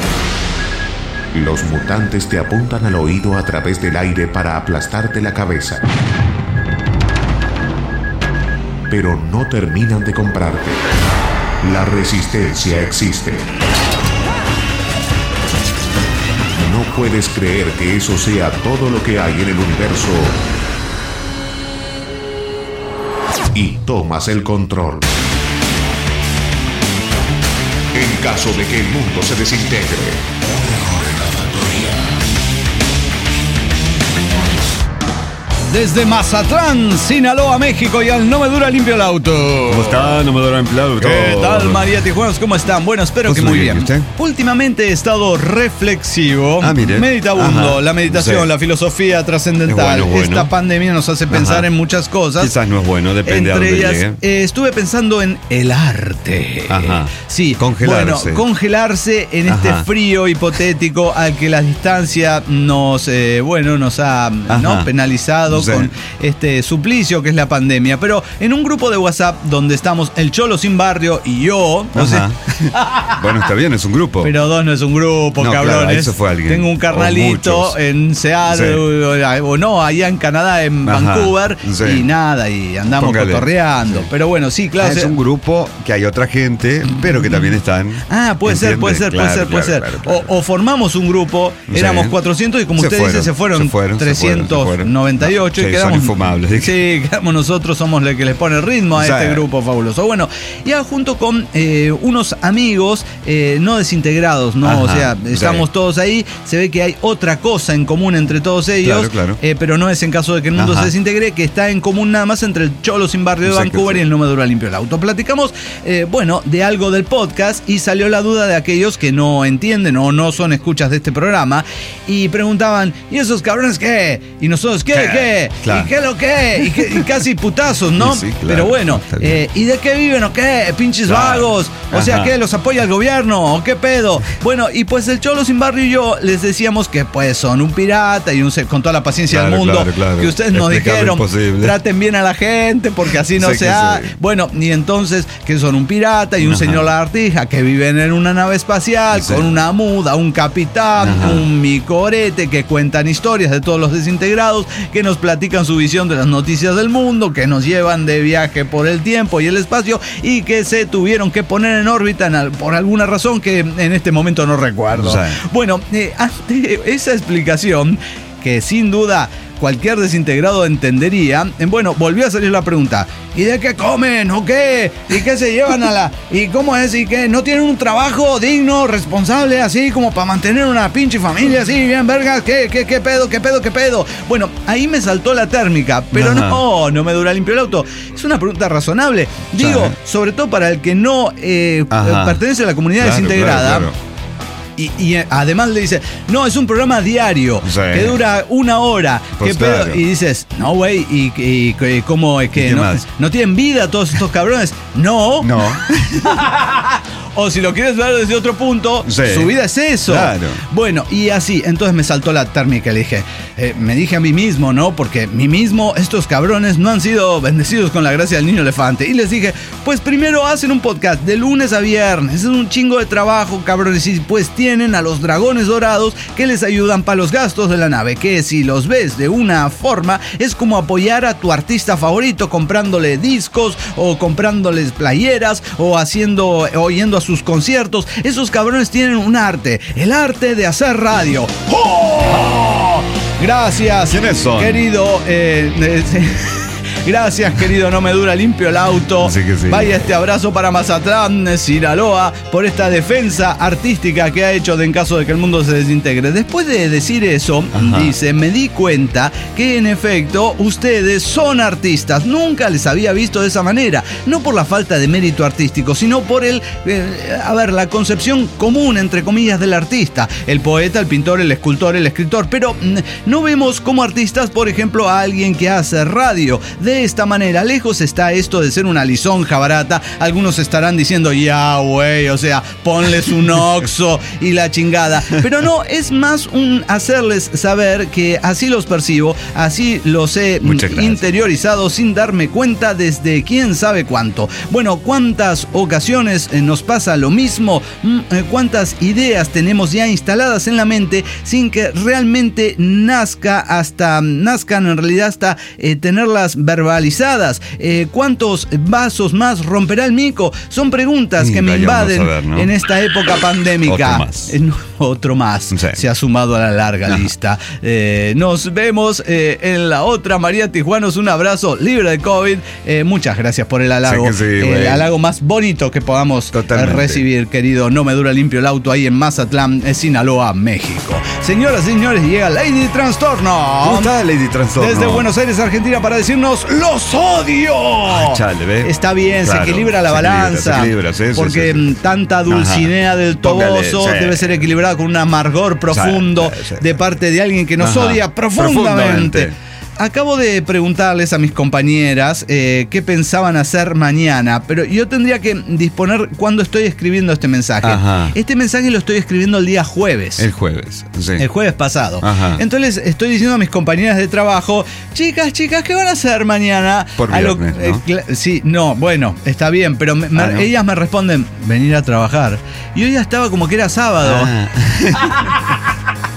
Los mutantes te apuntan al oído a través del aire para aplastarte la cabeza. Pero no terminan de comprarte. La resistencia existe. No puedes creer que eso sea todo lo que hay en el universo. Y tomas el control. En caso de que el mundo se desintegre. Desde Mazatlán, Sinaloa, México y al No Me Dura Limpio el Auto. ¿Cómo está? No me duele empleado. ¿Qué tal, María Tijuanas? ¿Cómo están? Bueno, espero Pues que muy muy bien. bien, ¿y usted? Últimamente he estado reflexivo, Ah, mire. meditabundo, Ajá. la meditación, Sí. la filosofía trascendental. Es bueno, bueno. Esta pandemia nos hace pensar Ajá. en muchas cosas. Quizás no es bueno, depende Entre a dónde ellas, llegue. eh, estuve pensando en el arte. Ajá. Sí, Congelarse. Bueno, congelarse en este Ajá. frío hipotético al que la distancia nos, eh, bueno, nos ha ¿no? Ajá. penalizado Sí. con este suplicio que es la pandemia. Pero en un grupo de WhatsApp donde estamos el Cholo Sin Barrio y yo, no sé, Ajá. Bueno, está bien, es un grupo. pero dos no es un grupo, No, claro, cabrones. ahí se fue alguien. Tengo un O carnalito muchos. en Seattle, Sí. o, o no, allá en Canadá, en Ajá, Vancouver, sí. y nada, y andamos Póngale. cotorreando. Sí. Pero bueno, sí, claro. Ah, es se- un grupo que hay otra gente, pero que también están. Ah, puede ser, ¿entiende? puede ser, puede Claro, ser, puede claro, ser. claro, claro. O, o formamos un grupo, Sí. éramos cuatrocientos y como Se usted fueron, dice, se fueron, se fueron, se fueron, se fueron. trescientos noventa y ocho. ocho sí, y quedamos. Son infumables. Sí, quedamos nosotros, somos los que les pone ritmo a sí. este grupo fabuloso. Bueno, ya junto con eh, unos amigos eh, no desintegrados, ¿no? Ajá, o sea, estamos sí. todos ahí, se ve que hay otra cosa en común entre todos ellos, claro, claro. Eh, pero no es en caso de que el mundo Ajá. se desintegre, que está en común nada más entre el Cholo sin barrio de Exacto, Vancouver sí. y el No Me Dura Limpio el Auto. Platicamos, eh, bueno, de algo del podcast y salió la duda de aquellos que no entienden o no son escuchas de este programa y preguntaban, ¿y esos cabrones qué? ¿Y nosotros qué? ¿Qué? ¿Qué? Claro. ¿Y qué lo qué? ¿Y, qué? Y casi putazos, ¿no? Sí, sí, claro. Pero bueno, eh, ¿y de qué viven o qué? Pinches claro. vagos. O Ajá. sea, ¿qué? ¿Los apoya el gobierno? ¿O qué pedo? Bueno, y pues el Cholo sin barrio y yo les decíamos que pues son un pirata y un con toda la paciencia claro, del mundo claro, claro. que ustedes nos dijeron, imposible. Traten bien a la gente porque así no sé se ha... Sí. Bueno, y entonces que son un pirata y un Ajá. señor lagartija que viven en una nave espacial sí. con una muda, un capitán, Ajá. un micorete que cuentan historias de todos los desintegrados, que nos platican su visión de las noticias del mundo, que nos llevan de viaje por el tiempo y el espacio y que se tuvieron que poner en órbita en, por alguna razón que en este momento no recuerdo. Sí. Bueno, eh, ante esa explicación, que sin duda cualquier desintegrado entendería, bueno, volvió a salir la pregunta, ¿y de qué comen o qué? ¿Y qué se llevan a la...? ¿Y cómo es? ¿Y qué? ¿No tienen un trabajo digno, responsable, así como para mantener una pinche familia así, bien vergas? ¿Qué, qué, qué pedo, qué pedo, qué pedo? Bueno, ahí me saltó la térmica, pero Ajá. no, no me dura limpio el auto. Es una pregunta razonable. Digo, Ajá. sobre todo para el que no eh, pertenece a la comunidad claro, desintegrada. Claro, claro. Y, y además le dice, no, es un programa diario sí. que dura una hora. Pues ¿qué claro. pedo? Y dices, no, güey, y, y, y cómo es que no, no tienen vida todos estos cabrones. No. No. O si lo quieres ver desde otro punto, sí. su vida es eso. Claro. Bueno, y así, entonces me saltó la térmica. Le dije, eh, me dije a mí mismo, ¿no? Porque mí mismo, estos cabrones no han sido bendecidos con la gracia del niño elefante. Y les dije, pues primero hacen un podcast de lunes a viernes. Es un chingo de trabajo, cabrones. Y pues tienen a los dragones dorados que les ayudan para los gastos de la nave. Que si los ves de una forma, es como apoyar a tu artista favorito comprándole discos o comprándoles playeras o haciendo, oyendo a sus conciertos. Esos cabrones tienen un arte, el arte de hacer radio. ¡Oh! Gracias, ¿quiénes son? Querido eh, eh, Gracias, querido No Me Dura Limpio el Auto. Sí que sí. Vaya este abrazo para Mazatlán, Sinaloa, por esta defensa artística que ha hecho de en caso de que el mundo se desintegre. Después de decir eso, Ajá. dice, me di cuenta que en efecto ustedes son artistas. Nunca les había visto de esa manera. No por la falta de mérito artístico, sino por el, eh, a ver, la concepción común, entre comillas, del artista. El poeta, el pintor, el escultor, el escritor. Pero mm, no vemos como artistas, por ejemplo, a alguien que hace radio. De esta manera, lejos está esto de ser una lisonja barata. Algunos estarán diciendo, ya, güey, o sea, ponles un oxo y la chingada. Pero no, es más un hacerles saber que así los percibo, así los he interiorizado sin darme cuenta desde quién sabe cuánto. Bueno, ¿cuántas ocasiones nos pasa lo mismo? ¿Cuántas ideas tenemos ya instaladas en la mente sin que realmente nazca hasta, nazcan en realidad hasta eh, tenerlas verbalizadas? Eh, ¿Cuántos vasos más romperá el mico? Son preguntas que me invaden ver, ¿no? en esta época pandémica. Otro más. Eh, no, otro más. Sí. Se ha sumado a la larga Ajá. lista. Eh, nos vemos eh, en la otra. María Tijuanos, un abrazo libre de COVID. Eh, muchas gracias por el halago. Sí, sí, el halago más bonito que podamos Totalmente. recibir, querido. No Me Dura Limpio el Auto ahí en Mazatlán, Sinaloa, México. Señoras y señores, llega Lady Trastorno. ¿Cómo está Lady Trastorno? Desde Buenos Aires, Argentina, para decirnos ¡los odio! Ah, chale, ¿ve? Está bien, claro, se equilibra la se balanza. Equilibra, se equilibra, sí, porque sí, sí. tanta dulcinea Ajá. del toboso Póngale, sí. debe ser equilibrada con un amargor profundo sí, sí, sí. de parte de alguien que nos Ajá. odia profundamente. profundamente. Acabo de preguntarles a mis compañeras eh, qué pensaban hacer mañana, pero yo tendría que disponer cuándo estoy escribiendo este mensaje. Ajá. Este mensaje lo estoy escribiendo el día jueves. El jueves, sí. El jueves pasado. Ajá. Entonces estoy diciendo a mis compañeras de trabajo, chicas, chicas, ¿qué van a hacer mañana? Por viernes, a lo, ¿no? eh, sí, no, bueno, está bien, pero me, me, ah, ¿no? ellas me responden, venir a trabajar. Y yo ya estaba como que era sábado. Ah.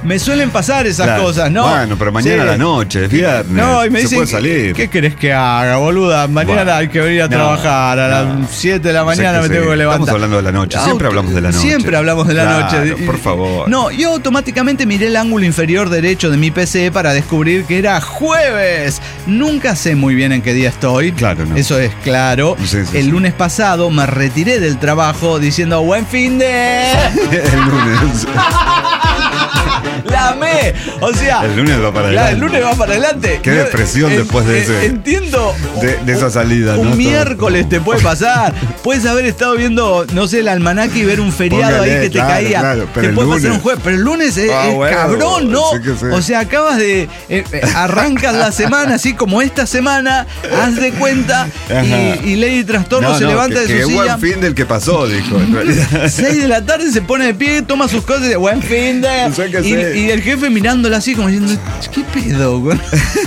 me suelen pasar esas Claro. cosas, ¿no? Bueno, pero mañana Sí. a la noche, es viernes. No, y me se dicen, puede salir. ¿qué querés que haga, boluda? Mañana Bueno, hay que venir a no, trabajar. A no. las siete de la Sé mañana me sí. tengo que levantar. Estamos hablando de la noche. Siempre Auto- hablamos de la noche. Siempre hablamos de la Claro, noche. por favor. No, yo automáticamente miré el ángulo inferior derecho de mi P C para descubrir que era jueves. Nunca sé muy bien en qué día estoy. Claro, no. Eso es claro. Sí, sí, el sí. lunes pasado me retiré del trabajo diciendo buen fin de... El lunes. La amé. O sea... El lunes va para Claro, adelante. el lunes va para adelante. Qué Yo- depresión en- después de en- ese- Entiendo. de- de esa salida, Un ¿no? miércoles te puede pasar. Puedes haber estado viendo, no sé, el almanaque y ver un feriado Póngale, ahí que te claro, caía. claro, pero te el puede pasar lunes. un jueves. Pero el lunes es, Ah, es bueno, cabrón, ¿no? sí que sí. O sea, acabas de. eh, eh, arrancas la semana así como esta semana, haz de cuenta. Ajá. Y, y Lady Trastorno No, se no, levanta que, de que su buen silla. fin del que pasó, dijo. En realidad. seis de la tarde se pone de pie, toma sus cosas y dice, buen fin de. Sé que Y, sí. y el jefe mirándola así como diciendo, ¿qué pedo? güey?"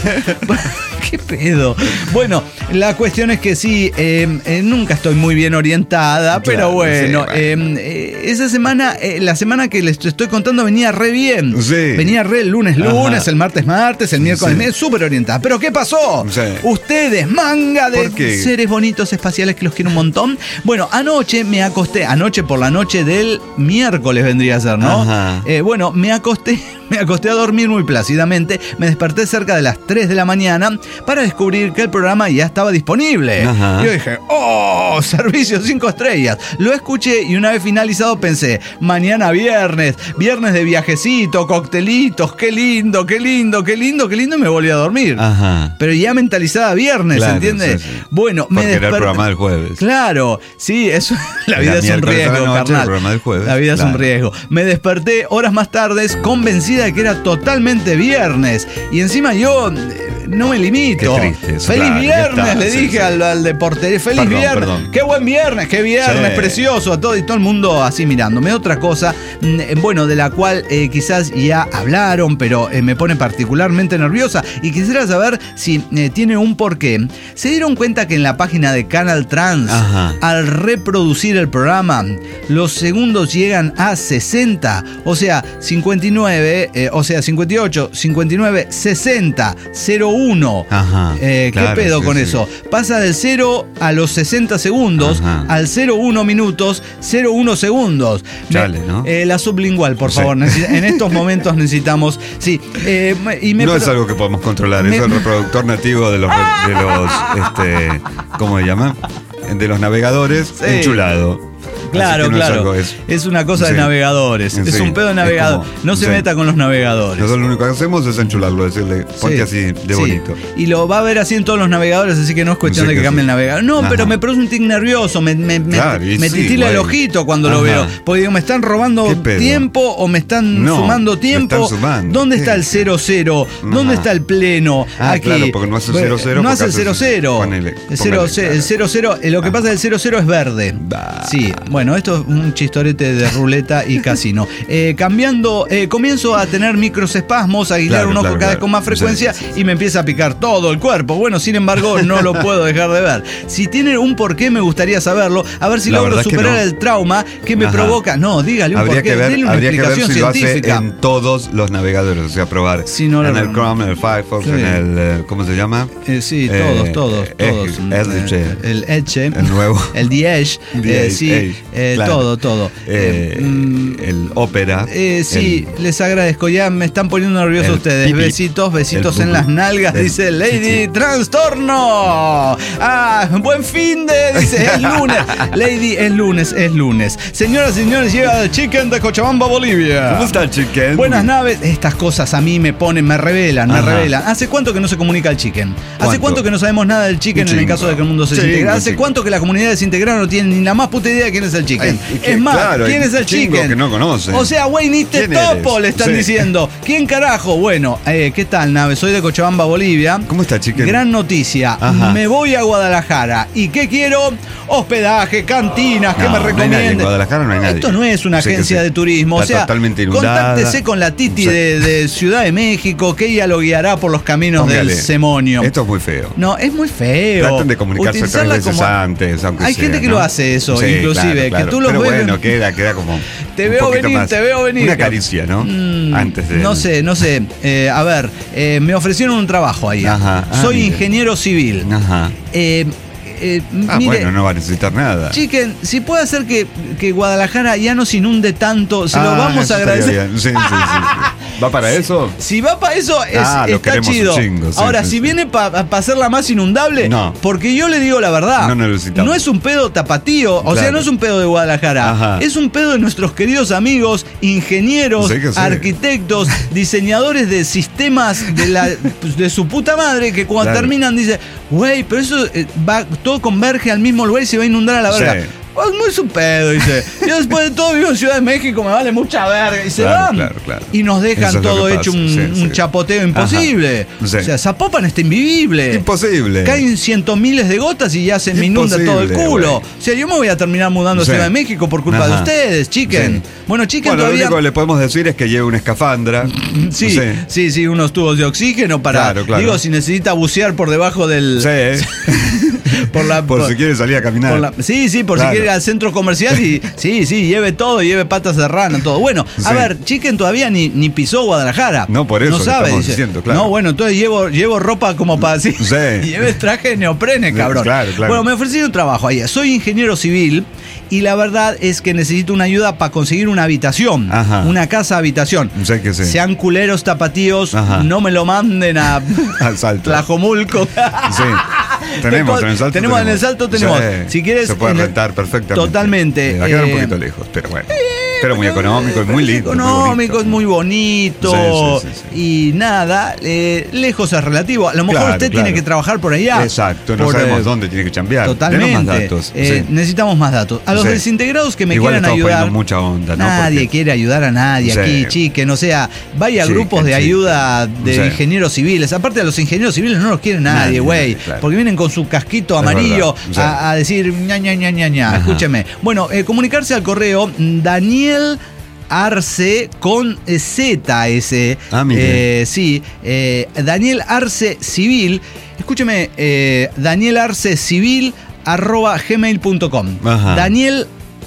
¿Qué pedo? Bueno, la cuestión es que sí, eh, eh, nunca estoy muy bien orientada, Claro, pero bueno, sí, bueno. eh, eh, esa semana, eh, la semana que les estoy contando venía re bien. Sí. Venía re el lunes, lunes, Ajá. el martes, martes, el miércoles, Sí. miércoles, súper orientada. ¿Pero qué pasó? Sí. Ustedes, manga de ¿Por qué? seres bonitos espaciales que los quiero un montón. Bueno, anoche me acosté, anoche por la noche del miércoles vendría a ser, ¿no? Ajá. Eh, bueno, me acosté, me acosté a dormir muy plácidamente, me desperté cerca de las tres de la mañana para descubrir que el programa ya estaba disponible. Ajá. Yo dije, ¡oh! Servicio cinco estrellas. Lo escuché y una vez finalizado pensé, mañana viernes, viernes de viajecito, coctelitos, qué lindo, qué lindo, qué lindo, qué lindo, y me volví a dormir. Ajá. Pero ya mentalizada viernes, Claro, ¿entiendes? sí, sí. Bueno, me Porque era el desperté- programa del jueves. Claro, sí, eso, la vida Era es un miércoles a la riesgo, noche, el carnal. programa del jueves, La vida es un claro. riesgo. Me desperté horas más tarde convencida de que era totalmente viernes. Y encima yo eh, no me limito. Qué triste eso, Feliz claro, ya viernes, está, le sí, dije sí. al, al deporte. Feliz Perdón, viernes. perdón. Qué buen viernes, qué viernes, Sí. precioso. A todo, y todo el mundo así mirándome. Otra cosa, mm, eh, bueno, de la cual eh, quizás ya hablaron, pero eh, me pone particularmente nerviosa. Y quisiera saber si eh, tiene un porqué. ¿Se dieron cuenta que en la página de Canal Trans, Ajá. al reproducir el programa, los segundos llegan a sesenta, o sea, cincuenta y nueve, eh, o sea, cincuenta y ocho, cincuenta y nueve, sesenta, cero uno. Ajá, Eh, ¿Qué claro, pedo sí, con sí. eso? Pasa del cero a los sesenta segundos, Ajá. al cero uno minutos, cero uno segundos. Me- Chale, ¿no? eh, la sublingual, por Sí. favor. Necesi- En estos momentos necesitamos. Sí. eh, y me No es pro- algo que podemos controlar, me- es el reproductor nativo de los, de los este, ¿cómo se llama? De los navegadores, Sí. enchulado. Claro, Así que no es claro. algo, Es, es- una cosa de Sí. navegadores. Es Sí. un pedo de Es navegador. como- no se sí. meta con los navegadores. Nosotros lo único que hacemos es enchularlo, decirle, ponte Sí, así de sí. bonito. Y lo va a ver así en todos los navegadores, así que no es cuestión Sí de que que cambie sí. el navegador. No, Ajá. pero me produce un tic nervioso, me, me, me- Claro, y me sí, titila el güey. ojito cuando lo Ajá. veo. Porque digo, me están robando ¿Qué pedo? tiempo o me están No, sumando me tiempo. están sumando. ¿Dónde ¿Qué? está el cero cero? ¿Dónde Ajá. está el pleno? Ah, Aquí. claro, porque no hace Bueno, cero cero, No porque hace hace cero cero. ponele, El cero póngale, cero, claro. el cero cero, eh, lo que pasa es que el cero cero es verde. Bah. Sí, bueno, esto es un chistorete de ruleta y casino. Eh, cambiando, eh, comienzo a tener microespasmos, a guiar Claro, un ojo claro, cada vez claro. con más frecuencia Sí, sí, sí. y me empieza a picar todo el cuerpo. Bueno, sin embargo, no lo puedo dejar de ver. Si tiene un porqué, me gustaría saberlo. A ver si La logro verdad es que superar no. el trauma que me Ajá. provoca. No, dígale un Habría porqué, que ver, dele una habría que ver explicación si lo hace científica. en todos los navegadores, o sea, probar Si no en lo- el Chrome, en el Firefox, Sí. en el, eh, ¿cómo se llama? Eh, sí, Eh, todos, todos, todos. Edge, Eh, el Edge. el nuevo. El The Edge. The eh, Edge, sí, Edge, eh, claro. todo, todo. Eh, Eh, mm, el Opera. Eh, sí, el- les agradezco. Ya me están poniendo nerviosos el ustedes. pipí. Besitos, besitos El en pupú. las nalgas, El- dice sí, Lady sí. Trastorno. Ah, buen fin de, dice, es lunes. Lady, es lunes, es lunes. Señoras y señores, llega el Chicken de Cochabamba, Bolivia. ¿Cómo está el chicken? Buenas naves, estas cosas a mí me ponen, me revelan, me Ajá. revelan. ¿Hace cuánto que no se comunica el chicken? ¿Hace ¿Cuánto? cuánto que no sabemos nada del chicken Un en el chingo. caso de que el mundo se Chingo, desintegra? ¿Hace chingo. cuánto que la comunidad desintegrada no tiene ni la más puta idea de quién es el chicken? Ay, que- es más, claro, ¿quién hay es el chingo chicken? que no conocen. O sea, güey, ni te ¿Quién topo, eres? le están Sí. diciendo. ¿Quién carajo? Bueno, eh, ¿qué tal, nave? Soy de Cochabamba, Bolivia. ¿Cómo está, chicken? Gran noticia. Ajá. Me voy a Guadalajara. ¿Y qué quiero? hospedaje, cantinas, no, que me no hay nadie, recomienden. en Guadalajara no hay nadie. Esto no es una Sí que agencia sí. de turismo. Está o sea, totalmente inundada. contáctese con la Titi Sí. de, de Ciudad de México, que ella lo guiará por los caminos Póngale. del semonio. Esto es muy feo. No, es muy feo. Traten de comunicarse tres Utilizarla veces como- antes, aunque Hay sea, gente que ¿no? lo hace eso, Sí, inclusive, claro, claro. que tú los Pero ves. bueno, queda, queda como. Te un veo poquito venir, más. te veo venir. Una caricia, ¿no? Mm, Antes de. No sé, no sé. Eh, a ver, eh, me ofrecieron un trabajo ahí. Ajá. Ah, Soy mire. ingeniero civil. Ajá. Eh, eh, Ah, mire, bueno, no va a necesitar nada. Chiquen, si puede hacer que, que Guadalajara ya no se inunde tanto, se lo Ah, vamos eso a estaría agradecer. bien. Sí, sí, sí, sí. ¿Va para eso? Si va para eso, es, Ah, lo está queremos un chido. chingo, sí, Ahora, sí, si sí. viene para hacerla más inundable, No. porque yo le digo la verdad, No necesitamos. no es un pedo tapatío, o Claro. sea, no es un pedo de Guadalajara, Ajá. es un pedo de nuestros queridos amigos, ingenieros, Sí que sí. arquitectos, diseñadores de sistemas de, la, de su puta madre, que cuando Claro. terminan dice, güey, pero eso eh, va, todo converge al mismo lugar y se va a inundar a la Sí. verga. Pues muy su pedo, dice. Yo después de todo vivo en Ciudad de México, me vale mucha verga. Y se Claro, van. claro, claro. Y nos dejan Eso es lo todo que hecho pasa, un, sí, un sí. chapoteo imposible. Ajá. Sí. O sea, Zapopan está invivible. Imposible. Caen cientos miles de gotas y ya se me inunda todo el Imposible, culo. güey. O sea, yo me voy a terminar mudando a Sí. Ciudad de México por culpa de Ajá. ustedes, chiquen. Sí. Bueno, chiquen Bueno, lo todavía. único que le podemos decir es que lleve una escafandra. Sí, sí, sí, unos tubos de oxígeno para. Claro, claro. Digo, si necesita bucear por debajo del. Sí. por la, Por si quiere salir a caminar. por la- sí, sí, por Claro. si quiere ir al centro comercial y sí, sí, lleve todo, lleve patas de rana, todo. Bueno, a Sí. ver, Chiquen todavía ni, ni pisó Guadalajara. No, por eso No le sabe, estamos dice. diciendo, claro. No, bueno, entonces llevo, llevo ropa como para así. Sí. Lleve traje de neoprene, cabrón. Claro, claro. Bueno, me ofrecieron un trabajo ahí. Soy ingeniero civil y la verdad es que necesito una ayuda para conseguir una habitación. Ajá. Una casa habitación. Sé que sí. Sean culeros tapatíos, Ajá. no me lo manden a Al Salto. Tlajomulco. Sí. Tenemos en el Salto. Tenemos en el Salto, tenemos. Sí. Si quieres, Se puede en el- rentar perfectamente. Totalmente. Eh, Va a quedar un Eh, poquito lejos, pero bueno. Pero muy económico y muy lindo. muy Económico, es bonito. muy bonito. Sí, sí, sí, Y nada, eh, lejos es relativo. A lo mejor Claro, usted claro. tiene que trabajar por allá. Exacto, no Por, sabemos eh, dónde tiene que chambear. Totalmente. Denos más datos. Eh, Sí. Necesitamos más datos. A los Sí. desintegrados que me Igual quieran estamos ayudar. poniendo mucha onda, ¿no? Nadie Porque- quiere ayudar a nadie Sí. aquí, chiquen. O sea, vaya a Chiquen, grupos de chiquen. ayuda de Sí. ingenieros civiles. Aparte de los ingenieros civiles no los quiere nadie, Nadie, güey. claro. Porque vienen con su casquito Es amarillo verdad. Sí. a, a decir ña, ña, ña, ña, ña. Ajá. Escúcheme. Bueno, eh, comunicarse al correo Daniel Arce con Z S. Ah, mire. Eh, sí, eh, Daniel Arce Civil. Escúcheme, eh, Daniel Arce Civil arroba gmail punto com. Ajá. Daniel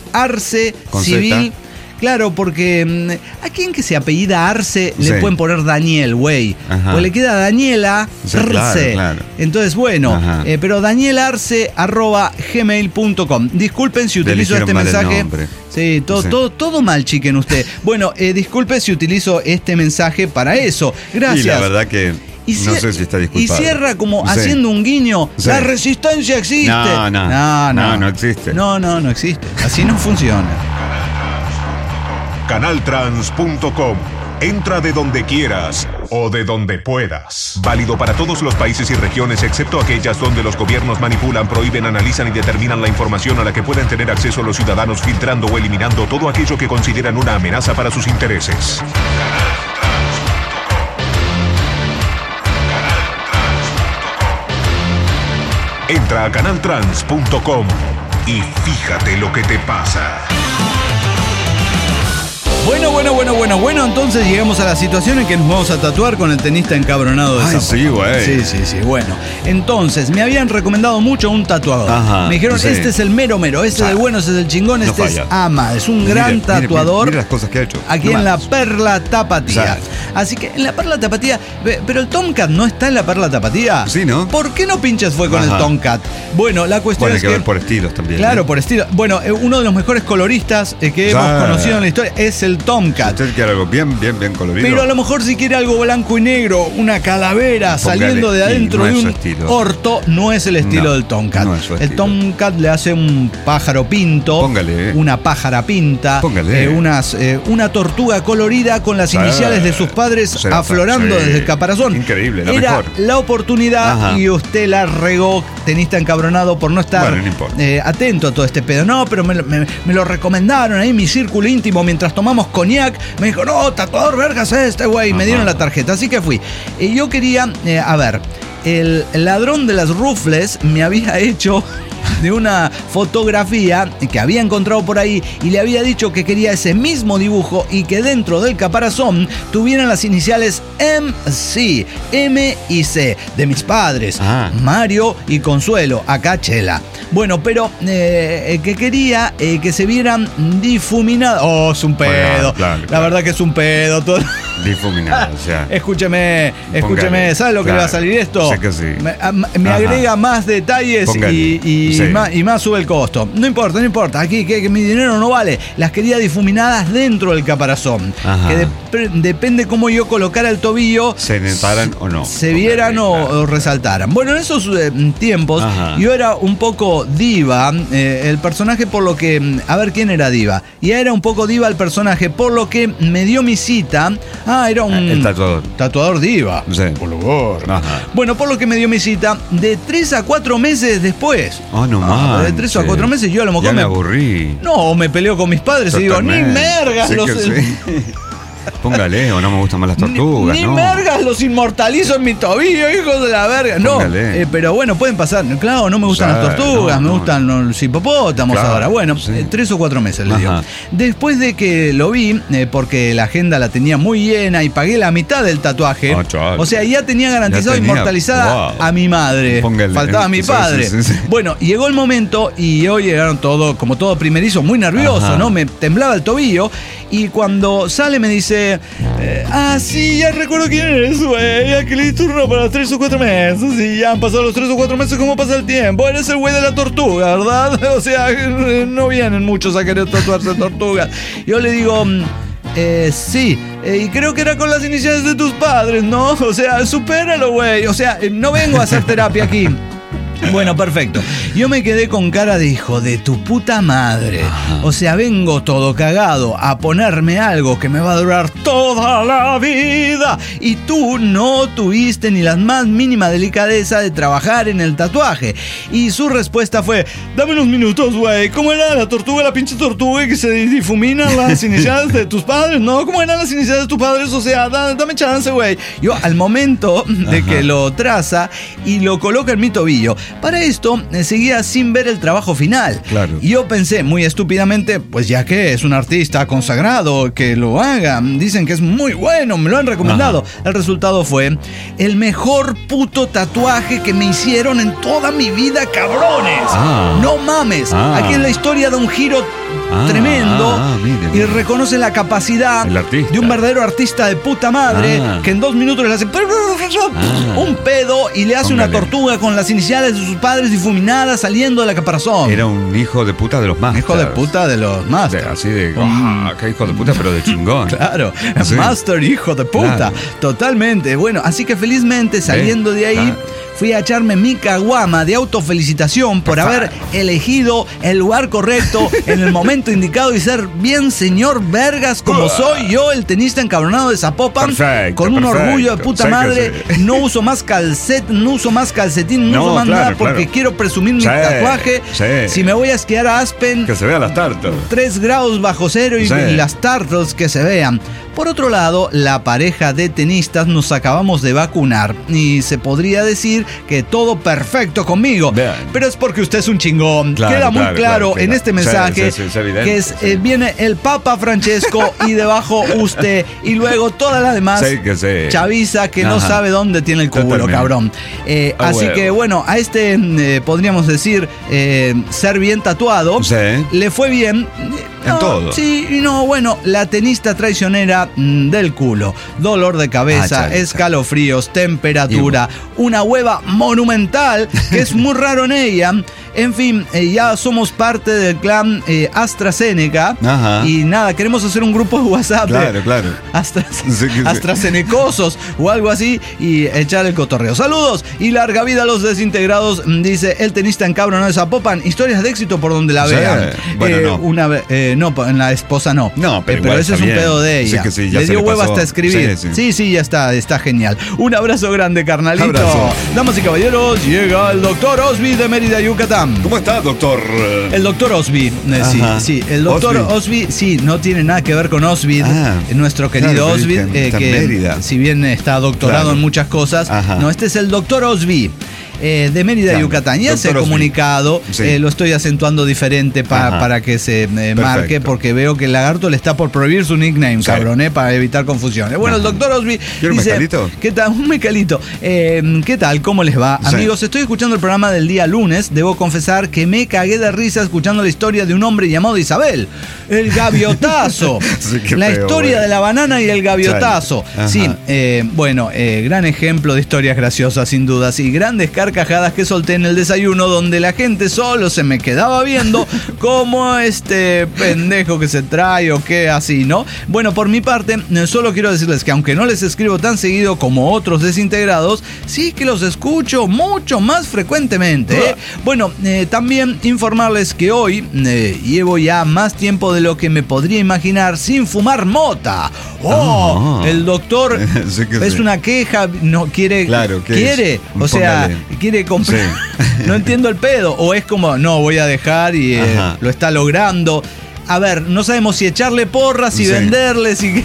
Arce Con Civil. Z. Claro, porque mm, a quien que se apellida Arce le Sí. pueden poner Daniel, güey. Ajá. Pues le queda Daniela Sí, Arce. claro, claro. Entonces, bueno, Ajá. eh, pero Daniel Arce arroba gmail punto com. Disculpen si Le utilizo eligieron este mal el mensaje. nombre. Sí, todo, Sí. todo, todo mal, chiquen usted. Bueno, eh, disculpe si utilizo este mensaje para eso. Gracias. Y la verdad que Y no cier- sé si está Y disculpado. cierra como Sí. haciendo un guiño. Sí. La resistencia existe. No, no. no, No, no existe. No, no, no existe. Así no funciona. Canaltrans punto com. Entra de donde quieras o de donde puedas. Válido para todos los países y regiones excepto aquellas donde los gobiernos manipulan, prohíben, analizan y determinan la información a la que pueden tener acceso los ciudadanos, filtrando o eliminando todo aquello que consideran una amenaza para sus intereses. Entra a canaltrans punto com y fíjate lo que te pasa. Bueno, bueno, bueno, bueno, bueno, entonces llegamos a la situación en que nos vamos a tatuar con el tenista encabronado de Ay, Zapopan. sí, güey. Sí, sí, sí, bueno. Entonces, me habían recomendado mucho un tatuador. Ajá, me dijeron, sí. este es el mero mero, este es el bueno, este es el chingón, No este es falla. Ama, es un Mire, gran mire, mire, tatuador. mire las cosas que ha hecho. Aquí No en la más. Perla Tapatía. Exacto. Así que en la Perla Tapatía, ve- pero el Tomcat no está en la Perla Tapatía. Sí, ¿no? ¿Por qué no pinches fue con Ajá. el Tomcat? Bueno, la cuestión Bueno, hay es que que ver por estilos también. Claro, ¿eh? por estilo. Bueno, eh, uno de los mejores coloristas eh, que Ya. hemos conocido en la historia es el Tomcat. Si usted quiere algo bien, bien, bien colorido. Pero a lo mejor si quiere algo blanco y negro, una calavera Póngale, saliendo de y adentro no es de su un estilo. orto, no es el estilo No, del Tomcat. no es su el estilo. Tomcat le hace un pájaro pinto, Póngale. una pájara pinta, Póngale. eh, unas, eh, una tortuga colorida con las Sí. iniciales de sus padres Sí, aflorando sí. desde el caparazón. Increíble, la Era mejor. la oportunidad Ajá. y usted la regó, tenista encabronado por no estar Bueno, no importa. eh, atento a todo este pedo. No, pero me, lo- me- me lo recomendaron ahí en mi círculo íntimo mientras tomamos coñac. Me dijo, no, tatuador vergas este güey. Me Ajá. dieron la tarjeta, así que fui. Y yo quería, eh, a ver, el ladrón de las rufles me había hecho de una fotografía que había encontrado por ahí y le había dicho que quería ese mismo dibujo y que dentro del caparazón tuvieran las iniciales M C, M y C, de mis padres, ah. Mario y Consuelo, acá Chela. Bueno, pero eh, que quería eh, que se vieran difuminadas. Oh, es un pedo. Bueno, claro, la claro. verdad que es un pedo. Todo. Difuminado, o sea. Escúcheme, escúcheme. Póngale, ¿sabe lo que claro. le va a salir esto? Sé que sí. Me, a, me agrega más detalles y, y, sí. más, y más sube el costo. No importa, no importa. Aquí que, que mi dinero no vale. Las quería difuminadas dentro del caparazón. Ajá. Que de, depende cómo yo colocara el tobillo. Se notaran o no. Se vieran o, claro. o resaltaran. Bueno, en esos eh, tiempos Ajá. yo era un poco diva. Eh, el personaje por lo que... A ver, ¿quién era diva? Y era un poco diva el personaje por lo que me dio mi cita. Ah, era un... El tatuador. Tatuador diva. Sí. Por favor. Ajá. Bueno, por lo que me dio mi cita de tres a cuatro meses después. Oh, no ah, más. De tres a cuatro meses yo a lo mejor ya me, me aburrí. No, me peleo con mis padres Totalmente. y digo, ni mergas sí los... Sí. Póngale, o no me gustan más las tortugas, Ni, ¿no? Ni mergas los inmortalizo en mi tobillo, hijos de la verga. No, eh, pero bueno, pueden pasar. Claro, no me gustan claro, las tortugas, no, me no, gustan no. los hipopótamos claro, ahora. Bueno, sí. eh, tres o cuatro meses le digo. Después de que lo vi, eh, porque la agenda la tenía muy llena y pagué la mitad del tatuaje. Oh, o sea, ya tenía garantizado ya tenía, inmortalizada wow. a mi madre. Póngale. Faltaba mi padre. Sí, sí, sí. Bueno, llegó el momento y yo llegaron todo, como todo primerizo, muy nervioso, Ajá. ¿no? Me temblaba el tobillo. Y cuando sale me dice, eh, ah, sí, ya recuerdo quién eres, güey, ya que le di turno para tres o cuatro meses, y ya han pasado los tres o cuatro meses, ¿cómo pasa el tiempo? Eres el güey de la tortuga, ¿verdad? O sea, no vienen muchos a querer tatuarse tortugas. Yo le digo, eh, sí, eh, y creo que era con las iniciales de tus padres, ¿no? O sea, supéralo, güey, o sea, no vengo a hacer terapia aquí. Bueno, perfecto. Yo me quedé con cara de hijo de tu puta madre. O sea, vengo todo cagado a ponerme algo que me va a durar toda la vida. Y tú no tuviste ni la más mínima delicadeza de trabajar en el tatuaje. Y su respuesta fue, dame unos minutos, güey. ¿Cómo era la tortuga, la pinche tortuga que se difuminan las iniciales de tus padres? ¿No? ¿Cómo eran las iniciales de tus padres? O sea, dame, dame chance, güey. Yo al momento de Ajá. que lo traza y lo coloca en mi tobillo. Para esto, eh, seguía sin ver el trabajo final. Claro. Y yo pensé muy estúpidamente, pues ya que es un artista consagrado, que lo haga. Dicen que es muy bueno, me lo han recomendado. Ajá. El resultado fue el mejor puto tatuaje que me hicieron en toda mi vida, cabrones. Ah. No mames. Ah. Aquí es la historia de un giro ah. tremendo ah, mire, mire. y reconoce la capacidad de un verdadero artista de puta madre ah. que en dos minutos le hace ah. un pedo y le hace Póngale. una tortuga con las iniciales de sus padres difuminadas saliendo de la caparazón. Era un hijo de puta de los masters. Hijo de puta de los masters. De, así de, oh, qué hijo de puta, pero de chingón. Claro, ¿Sí? master, hijo de puta. Claro. Totalmente. Bueno, así que felizmente saliendo ¿Eh? de ahí... Claro. Fui a echarme mi caguama de autofelicitación por haber elegido el lugar correcto en el momento indicado y ser bien señor vergas como soy yo, el tenista encabronado de Zapopan, perfecto, con un perfecto. orgullo de puta sé madre. Sí. No uso más calcet, no uso más calcetín, no, no uso más claro, nada porque claro. quiero presumir mi sí, tatuaje. Sí. Si me voy a esquiar a Aspen, que se vean las tartas. tres grados bajo cero y, sí. y las tartas que se vean. Por otro lado, la pareja de tenistas nos acabamos de vacunar y se podría decir que todo perfecto conmigo. Bien. Pero es porque usted es un chingón. Claro, Queda muy claro, claro, claro en este mensaje sí, sí, sí, es evidente, que es, sí. eh, viene el Papa Francesco y debajo usted y luego toda la demás sí, que sí. chaviza que Ajá. no sabe dónde tiene el culo, Totalmente. cabrón. Eh, ah, así bueno. que bueno, a este eh, podríamos decir eh, ser bien tatuado. Sí. Le fue bien. No, en todo. Sí, no, bueno, la tenista traicionera mmm, del culo. Dolor de cabeza, ah, chale, escalofríos, chale. temperatura, y... una hueva monumental, que es muy raro en ella. En fin, eh, ya somos parte del clan eh, AstraZeneca. Ajá. Y nada, queremos hacer un grupo de WhatsApp. Claro, de claro. Astra, sí, sí. AstraZenecosos o algo así y echar el cotorreo. Saludos y larga vida a los desintegrados, dice el tenista encabronado de Zapopan. Historias de éxito por donde la vean. Sí. Bueno, eh, no. Una, eh, no, en la esposa no. No, pero, eh, pero ese es un pedo de ella. Sí, sí, ya le dio le huevo hasta escribir. Sí sí. sí, sí, ya está, está genial. Un abrazo grande, carnalito. Abrazo. Damas y caballeros, llega el doctor Osby de Mérida, Yucatán. ¿Cómo está, doctor? El doctor Osby, eh, sí, sí. El doctor Osby. Osby, sí, no tiene nada que ver con Osby, ah, nuestro querido claro, Osby, eh, que Mérida. si bien está doctorado claro. en muchas cosas, Ajá. no, este es el doctor Osby. eh, de Mérida, claro. Yucatán. Ya se ha comunicado, sí. eh, lo estoy acentuando diferente pa, para que se eh, marque, porque veo que el lagarto le está por prohibir su nickname, sí. cabrón, eh, para evitar confusiones. Bueno, Ajá. el doctor Osby dice... un mezcalito? ¿Qué tal? Un mezcalito. Eh, ¿Qué tal? ¿Cómo les va? Sí. Amigos, estoy escuchando el programa del día lunes. Debo confesar que me cagué de risa escuchando la historia de un hombre llamado Isabel. El gaviotazo. sí, la feo, historia bueno. de la banana y el gaviotazo. Sí, eh, bueno, eh, gran ejemplo de historias graciosas, sin dudas, y grandes carcajadas que solté en el desayuno, donde la gente solo se me quedaba viendo como este pendejo que se trae o qué así, ¿no? Bueno, por mi parte, solo quiero decirles que aunque no les escribo tan seguido como otros desintegrados, sí que los escucho mucho más frecuentemente, ¿eh? Bueno, eh, también informarles que hoy eh, llevo ya más tiempo de lo que me podría imaginar sin fumar mota. ¡Oh! Oh. El doctor sí es sí. una queja, no quiere, claro, quiere, o sea, Póngale. quiere comprar. Sí. No entiendo el pedo, o es como, no, voy a dejar y eh, lo está logrando. A ver, no sabemos si echarle porras, si sí. venderle, si...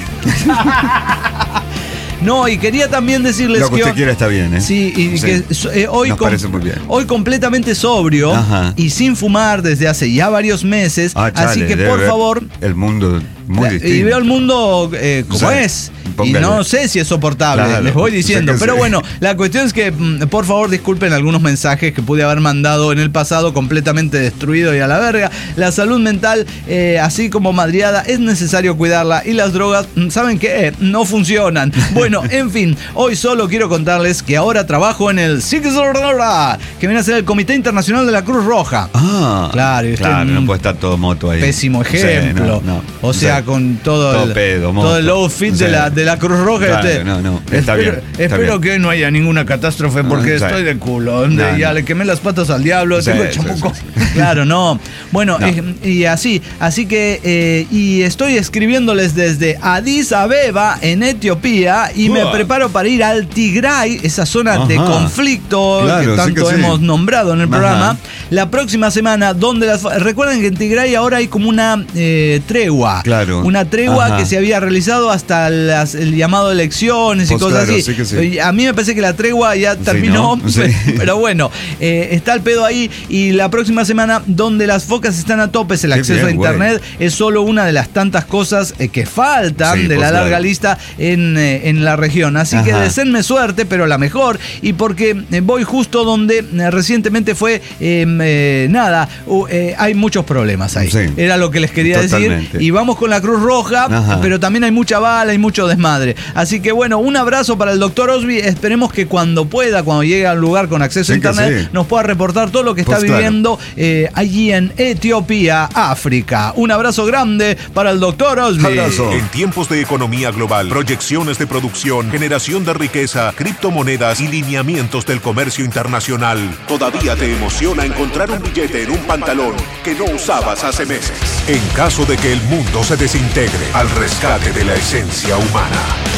No, y quería también decirles lo que, que usted quiera está bien, ¿eh? Sí, y sí. que eh, hoy, com- hoy completamente sobrio Ajá. y sin fumar desde hace ya varios meses. Ah, chale, así que por favor... El mundo muy la, distinto. Y veo el mundo eh, como o sea, es. Póngale. Y no sé si es soportable, claro, les voy diciendo. O sea pero sí. bueno, la cuestión es que, por favor, disculpen algunos mensajes que pude haber mandado en el pasado completamente destruido y a la verga. La salud mental, eh, así como madriada, es necesario cuidarla. Y las drogas, ¿saben qué? No funcionan. Bueno, en fin, hoy solo quiero contarles que ahora trabajo en el S I C S R A, que viene a ser el Comité Internacional de la Cruz Roja. Ah, claro, claro, no puede estar todo moto ahí. Pésimo ejemplo. Sí, no, no. O sea, sí. con todo, todo el, pedo, todo el outfit sí. de, la, de la Cruz Roja. Claro, este, no, no, está espero bien, está espero bien. que no haya ninguna catástrofe porque no, estoy sí. de culo. No, ya no. le quemé las patas al diablo, sí, tengo sí, chamuco. Sí, sí. Claro, no. Bueno, no. Eh, y así, así que, eh, y estoy escribiéndoles desde Addis Abeba, en Etiopía, y uh. me preparo para ir al Tigray, esa zona Ajá. de conflicto claro, que tanto sí que hemos sí. nombrado en el Ajá. programa, la próxima semana, donde las... Recuerden que en Tigray ahora hay como una eh, tregua. Claro. Una tregua Ajá. que se había realizado hasta las, el llamado de elecciones pues y cosas claro, así. Sí que sí. A mí me parece que la tregua ya terminó, sí, ¿no? sí. pero bueno, eh, está el pedo ahí, y la próxima semana, donde las focas están a tope, el acceso bien, a internet güey. es solo una de las tantas cosas eh, que faltan sí, de pues la larga claro. lista en, eh, en la región. Así Ajá. que deseenme suerte, pero la mejor, y porque eh, voy justo donde eh, recientemente fue, eh, eh, nada, uh, eh, hay muchos problemas ahí. Sí. Era lo que les quería Totalmente. decir. Y vamos con la Cruz Roja, Ajá. pero también hay mucha bala y mucho desmadre. Así que bueno, un abrazo para el doctor Osby. Esperemos que cuando pueda, cuando llegue al lugar con acceso sí a internet, sí. nos pueda reportar todo lo que pues está claro. viviendo eh, allí en Etiopía, África. Un abrazo grande para el doctor Osby. Abrazo. En tiempos de economía global, proyecciones de producción, generación de riqueza, criptomonedas y lineamientos del comercio internacional, ¿todavía te emociona encontrar un billete en un pantalón que no usabas hace meses? En caso de que el mundo se desintegre, al rescate de la esencia humana.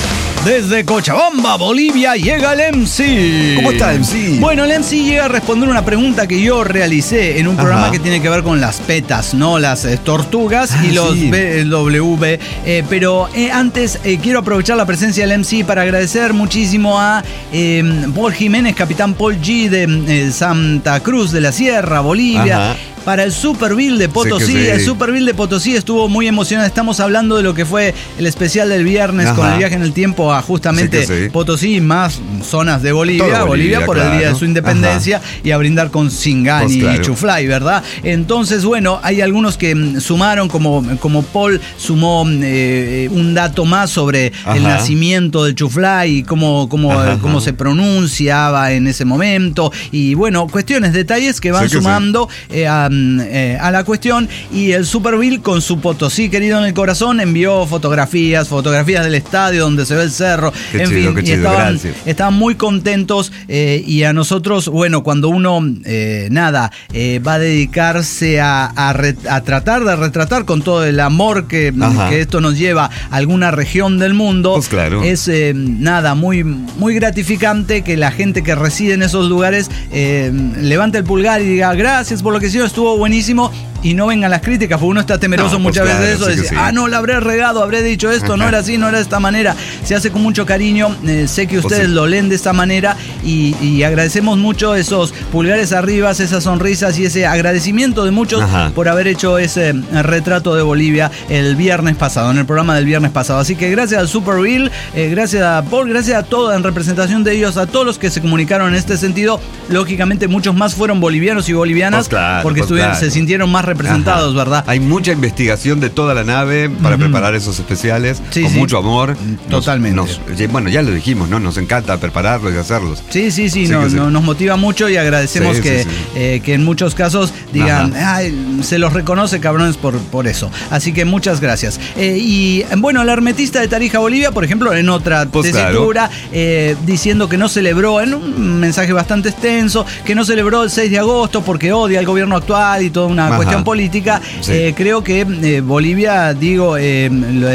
Desde Cochabamba, Bolivia, llega el M C. ¿Cómo está el M C? Bueno, el M C llega a responder una pregunta que yo realicé en un Ajá. programa que tiene que ver con las petas, ¿no? Las eh, tortugas ah, y los sí. B W. Eh, pero eh, antes eh, quiero aprovechar la presencia del M C para agradecer muchísimo a eh, Paul Jiménez, capitán Paul G de eh, Santa Cruz de la Sierra, Bolivia. Ajá. Para el Super Bill de Potosí. Sí sí. El Super Bill de Potosí estuvo muy emocionante. Estamos hablando de lo que fue el especial del viernes Ajá. con el viaje en el tiempo a justamente sí sí. Potosí y más zonas de Bolivia. Bolivia, Bolivia por claro. el día de su independencia Ajá. y a brindar con Singani pues claro. y Chuflay, ¿verdad? Entonces, bueno, hay algunos que sumaron, como, como Paul sumó eh, un dato más sobre Ajá. el nacimiento del Chuflay y cómo, cómo, cómo se pronunciaba en ese momento. Y bueno, cuestiones, detalles que van sí sumando sí. Eh, a Eh, a la cuestión. Y el Super Bill, con su Potosí querido en el corazón, envió fotografías, fotografías del estadio donde se ve el cerro, qué en chido, fin, y chido, estaban, estaban muy contentos eh, y a nosotros, bueno, cuando uno eh, nada, eh, va a dedicarse a, a, re, a tratar de retratar con todo el amor que, que esto nos lleva a alguna región del mundo, pues claro. es eh, nada, muy, muy gratificante que la gente que reside en esos lugares eh, levante el pulgar y diga gracias por lo que hicieron, estuvo buenísimo. y no vengan las críticas, porque uno está temeroso no, muchas pues veces claro, de eso, sí de decir, sí. ah, no, la habré regado, habré dicho esto, no era así, no era de esta manera. Se hace con mucho cariño, eh, sé que ustedes sí. lo leen de esta manera y, y agradecemos mucho esos pulgares arriba, esas sonrisas y ese agradecimiento de muchos Ajá. por haber hecho ese retrato de Bolivia el viernes pasado, en el programa del viernes pasado. Así que gracias al Super Real, eh, gracias a Paul, gracias a todos, en representación de ellos, a todos los que se comunicaron en este sentido. Lógicamente muchos más fueron bolivianos y bolivianas pues claro, porque pues claro. se sintieron más representados, Ajá. ¿verdad? Hay mucha investigación de toda la nave para uh-huh. preparar esos especiales, sí, con sí. mucho amor. Totalmente. Nos, nos, bueno, ya lo dijimos, ¿no? Nos encanta prepararlos y hacerlos. Sí, sí, sí, no, sí. No, nos motiva mucho y agradecemos sí, que, sí, sí. Eh, que en muchos casos digan, Ay, se los reconoce, cabrones, por, por eso. Así que muchas gracias. Eh, y bueno, la hermetista de Tarija, Bolivia, por ejemplo, en otra pues tesitura, claro. eh, diciendo que no celebró, en un mensaje bastante extenso, que no celebró el seis de agosto porque odia al gobierno actual y toda una Ajá. cuestión política. Sí. Eh, creo que eh, Bolivia, digo, eh,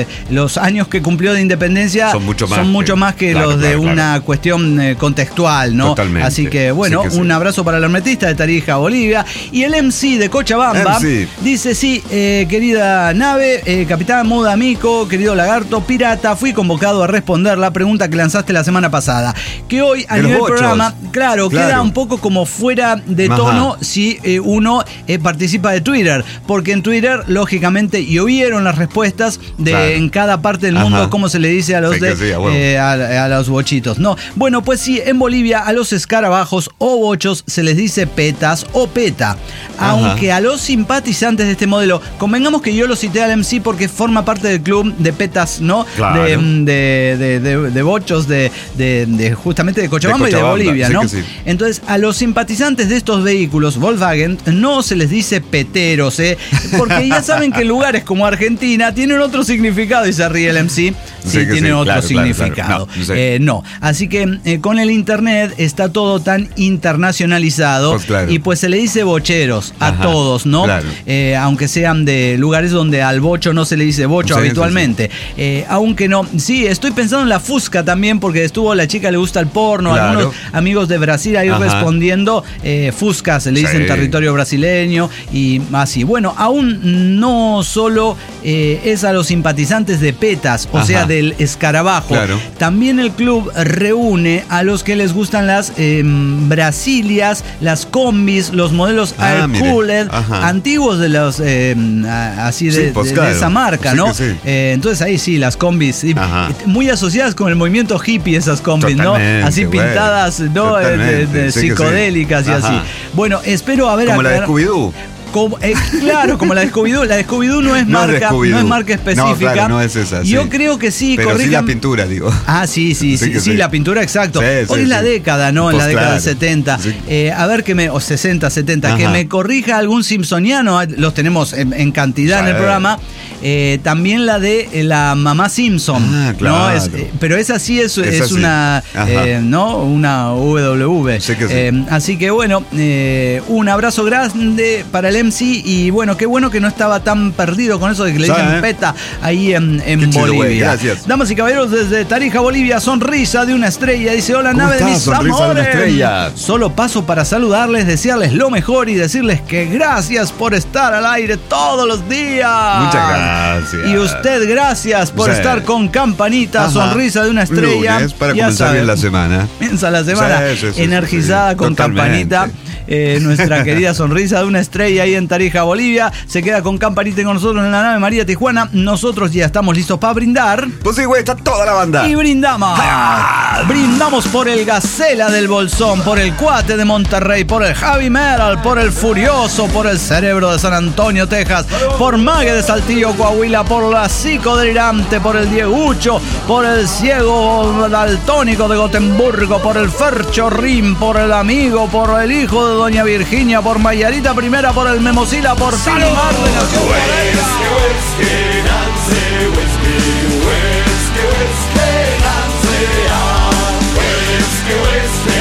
los años que cumplió de independencia son mucho más, son mucho que, más que claro, los de claro, una claro. cuestión eh, contextual, ¿no? Totalmente. Así que bueno, sí que sí. un abrazo para el hermetista de Tarija, Bolivia. Y el M C de Cochabamba M C. Dice, sí, eh, querida nave, eh, capitán Muda Mico, querido lagarto, pirata, fui convocado a responder la pregunta que lanzaste la semana pasada. Que hoy a nivel programa, claro, claro, queda un poco como fuera de tono Ajá. si eh, uno eh, participa de Twitter. Porque en Twitter, lógicamente, y oyeron las respuestas de claro. en cada parte del mundo, Ajá. cómo se le dice a los, sí, de, sí, bueno. eh, a, a los bochitos. No, bueno, pues sí, en Bolivia a los escarabajos o bochos se les dice petas o peta. Ajá. Aunque a los simpatizantes de este modelo, convengamos que yo lo cité al M C porque forma parte del club de petas, ¿no? Claro. De, de, de, de, de bochos de, de, de justamente de Cochabamba, de Cochabamba y de Bolivia, sí, ¿no? Sí. Entonces, a los simpatizantes de estos vehículos Volkswagen no se les dice peteros, ¿eh? Porque ya saben que lugares como Argentina tienen otro significado y se ríe el M C. Sí, sí tienen sí, otro claro, significado. Claro, claro. No, no, sé. eh, no, así que eh, con el internet está todo tan internacionalizado pues claro. y pues se le dice bocheros a Ajá, todos, ¿no? Claro. Eh, aunque sean de lugares donde al bocho no se le dice bocho sí, habitualmente. Sí, sí. Eh, aunque no, sí, estoy pensando en la Fusca también porque estuvo La Chica Le Gusta el Porno, claro. algunos amigos de Brasil ahí Ajá. respondiendo, eh, Fusca se le dice sí. en territorio brasileño y así. Bueno, aún no solo eh, es a los simpatizantes de petas, o Ajá. sea, del escarabajo. Claro. También el club reúne a los que les gustan las eh, Brasilias, las combis, los modelos ah, Air Cooled, antiguos de los eh, así de, sí, pues, de, claro. de esa marca, sí, ¿no? Sí. Eh, entonces ahí sí, las combis sí, muy asociadas con el movimiento hippie, esas combis, Totalmente, ¿no? Así bueno. pintadas, ¿no? De, de, sí psicodélicas sí. y Ajá. así. Bueno, espero haber Como aclar... la de Scooby-Doo. Como, eh, claro, como la de Scooby-Doo. La de Scooby-Doo no es no marca, es no es marca específica. No, claro, no es esa. Yo sí. creo que sí, Pero corrijan... sí la pintura, digo. Ah, sí, sí, sí, sí, sí, sí. la pintura, exacto. Sí, Hoy sí, es la sí. década, ¿no? Pues en la década claro. de setenta. Sí. Eh, a ver que me. O sesenta, setenta, Ajá. que me corrija algún simpsoniano. Los tenemos en, en cantidad sí. en el programa. Eh, también la de eh, la mamá Simpson. Ah, claro. ¿no? Es, eh, pero esa sí es, es, es una. Eh, ¿no? Una W W. Sí que sí. Eh, así que bueno, eh, un abrazo grande para el M C y bueno, qué bueno que no estaba tan perdido con eso de que le dicen ¿eh? peta ahí en, en Bolivia. Gracias. Damas y caballeros, desde Tarija, Bolivia, sonrisa de una estrella. Dice, hola, nave de mis amores. Solo paso para saludarles, desearles lo mejor y decirles que gracias por estar al aire todos los días. Muchas gracias. Y usted, gracias por sí. estar con Campanita, Ajá. sonrisa de una estrella. Lunes, para ya comenzar saben, bien la semana. Comienza la semana sí, sí, sí, energizada sí, sí. con Totalmente. Campanita. Eh, nuestra querida sonrisa de una estrella ahí en Tarija, Bolivia. Se queda con Campanita con nosotros en la nave María Tijuana. Nosotros ya estamos listos para brindar. Pues sí, güey, está toda la banda. Y brindamos. ¡Ah! Brindamos por el Gacela del Bolsón, por el Cuate de Monterrey, por el Javi Meral, por el Furioso, por el Cerebro de San Antonio, Texas, por Mague de Saltillo, Coahuila, por la Psicodelirante, por el Diegucho, por el Ciego Daltónico de Gotemburgo, por el Fercho Rim, por el Amigo, por el hijo de Doña Virginia, por Mayarita Primera, por el Memosila, por Salomar de Nación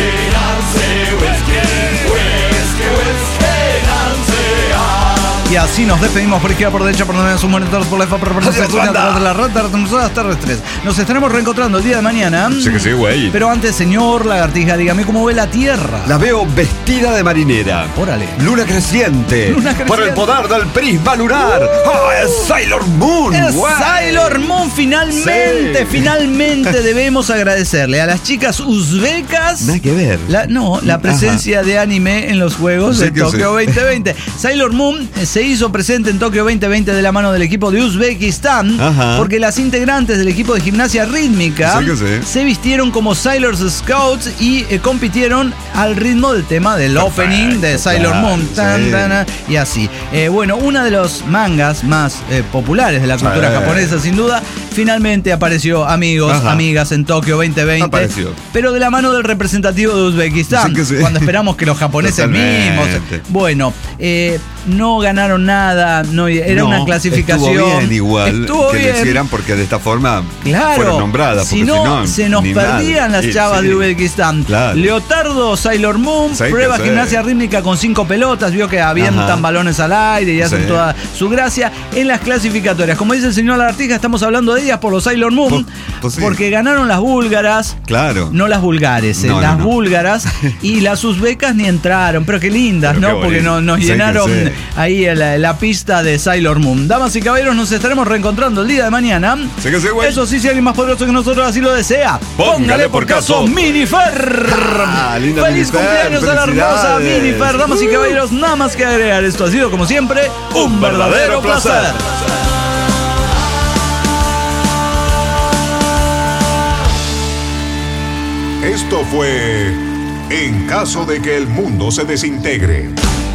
Y así sí, nos despedimos por izquierda, por derecha, por donde nos monitores, por la F, por la las terrestres. Nos estaremos reencontrando el día de mañana. Sí que sí, güey. Pero antes, señor Lagartija, dígame cómo ve la Tierra. La veo vestida de marinera. Órale. Luna creciente. Luna creciente. Por el poder del prisma lunar. Uh. ¡Oh, es Sailor Moon! Es güey. Sailor Moon, finalmente, Sí. finalmente debemos agradecerle a las chicas uzbecas. Nada que ver. La, no, la presencia Ajá. de anime en los Juegos Sí de que Tokio sí. veinte veinte. Sailor Moon se hizo presente en Tokio veinte veinte de la mano del equipo de Uzbekistán, Ajá. porque las integrantes del equipo de gimnasia rítmica Sí que sí. se vistieron como Sailor Scouts y eh, compitieron al ritmo del tema del Perfecto, opening de Sailor claro, Moon. Tan, sí. tan, tan, y así. Eh, bueno, uno de los mangas más eh, populares de la cultura Sí. japonesa, sin duda, finalmente apareció, amigos, Ajá. amigas, en Tokio veinte veinte. Apareció. Pero de la mano del representativo de Uzbekistán. Sí que sí. Cuando esperamos que los japoneses Totalmente. mismos. Bueno, eh, no ganaron nada, no, era No, una clasificación. Estuvo bien igual Estuvo que bien. lo hicieran porque de esta forma Claro, fueron nombradas. si Porque no, si no, se nos ni perdían nada. las Sí, chavas sí. de Uzbekistán. Claro. Leotardo, Sailor Moon, Sí que prueba sí. gimnasia rítmica con cinco pelotas, vio que avientan Ajá. balones al aire y hacen Sí. toda su gracia en las clasificatorias. Como dice el señor Lagartija, estamos hablando de ellas por los Sailor Moon, Pues- pues sí. porque ganaron las búlgaras. Claro. No las vulgares, eh, No, no, las no. búlgaras, y las uzbecas ni entraron, pero qué lindas, Pero ¿no? qué Porque bonito. no, nos Sí que llenaron sí. ahí la, la pista de Sailor Moon. Damas y caballeros, nos estaremos reencontrando el día de mañana. Sí que sí, güey. Eso sí, si alguien más poderoso que nosotros así lo desea, Póngale por caso. Minifer. Ah, linda Feliz Minifer, cumpleaños a la hermosa felicidades. Minifer. Damas y caballeros, nada más que agregar. Esto ha sido, como siempre, un verdadero placer. Esto fue En caso de que el mundo se desintegre.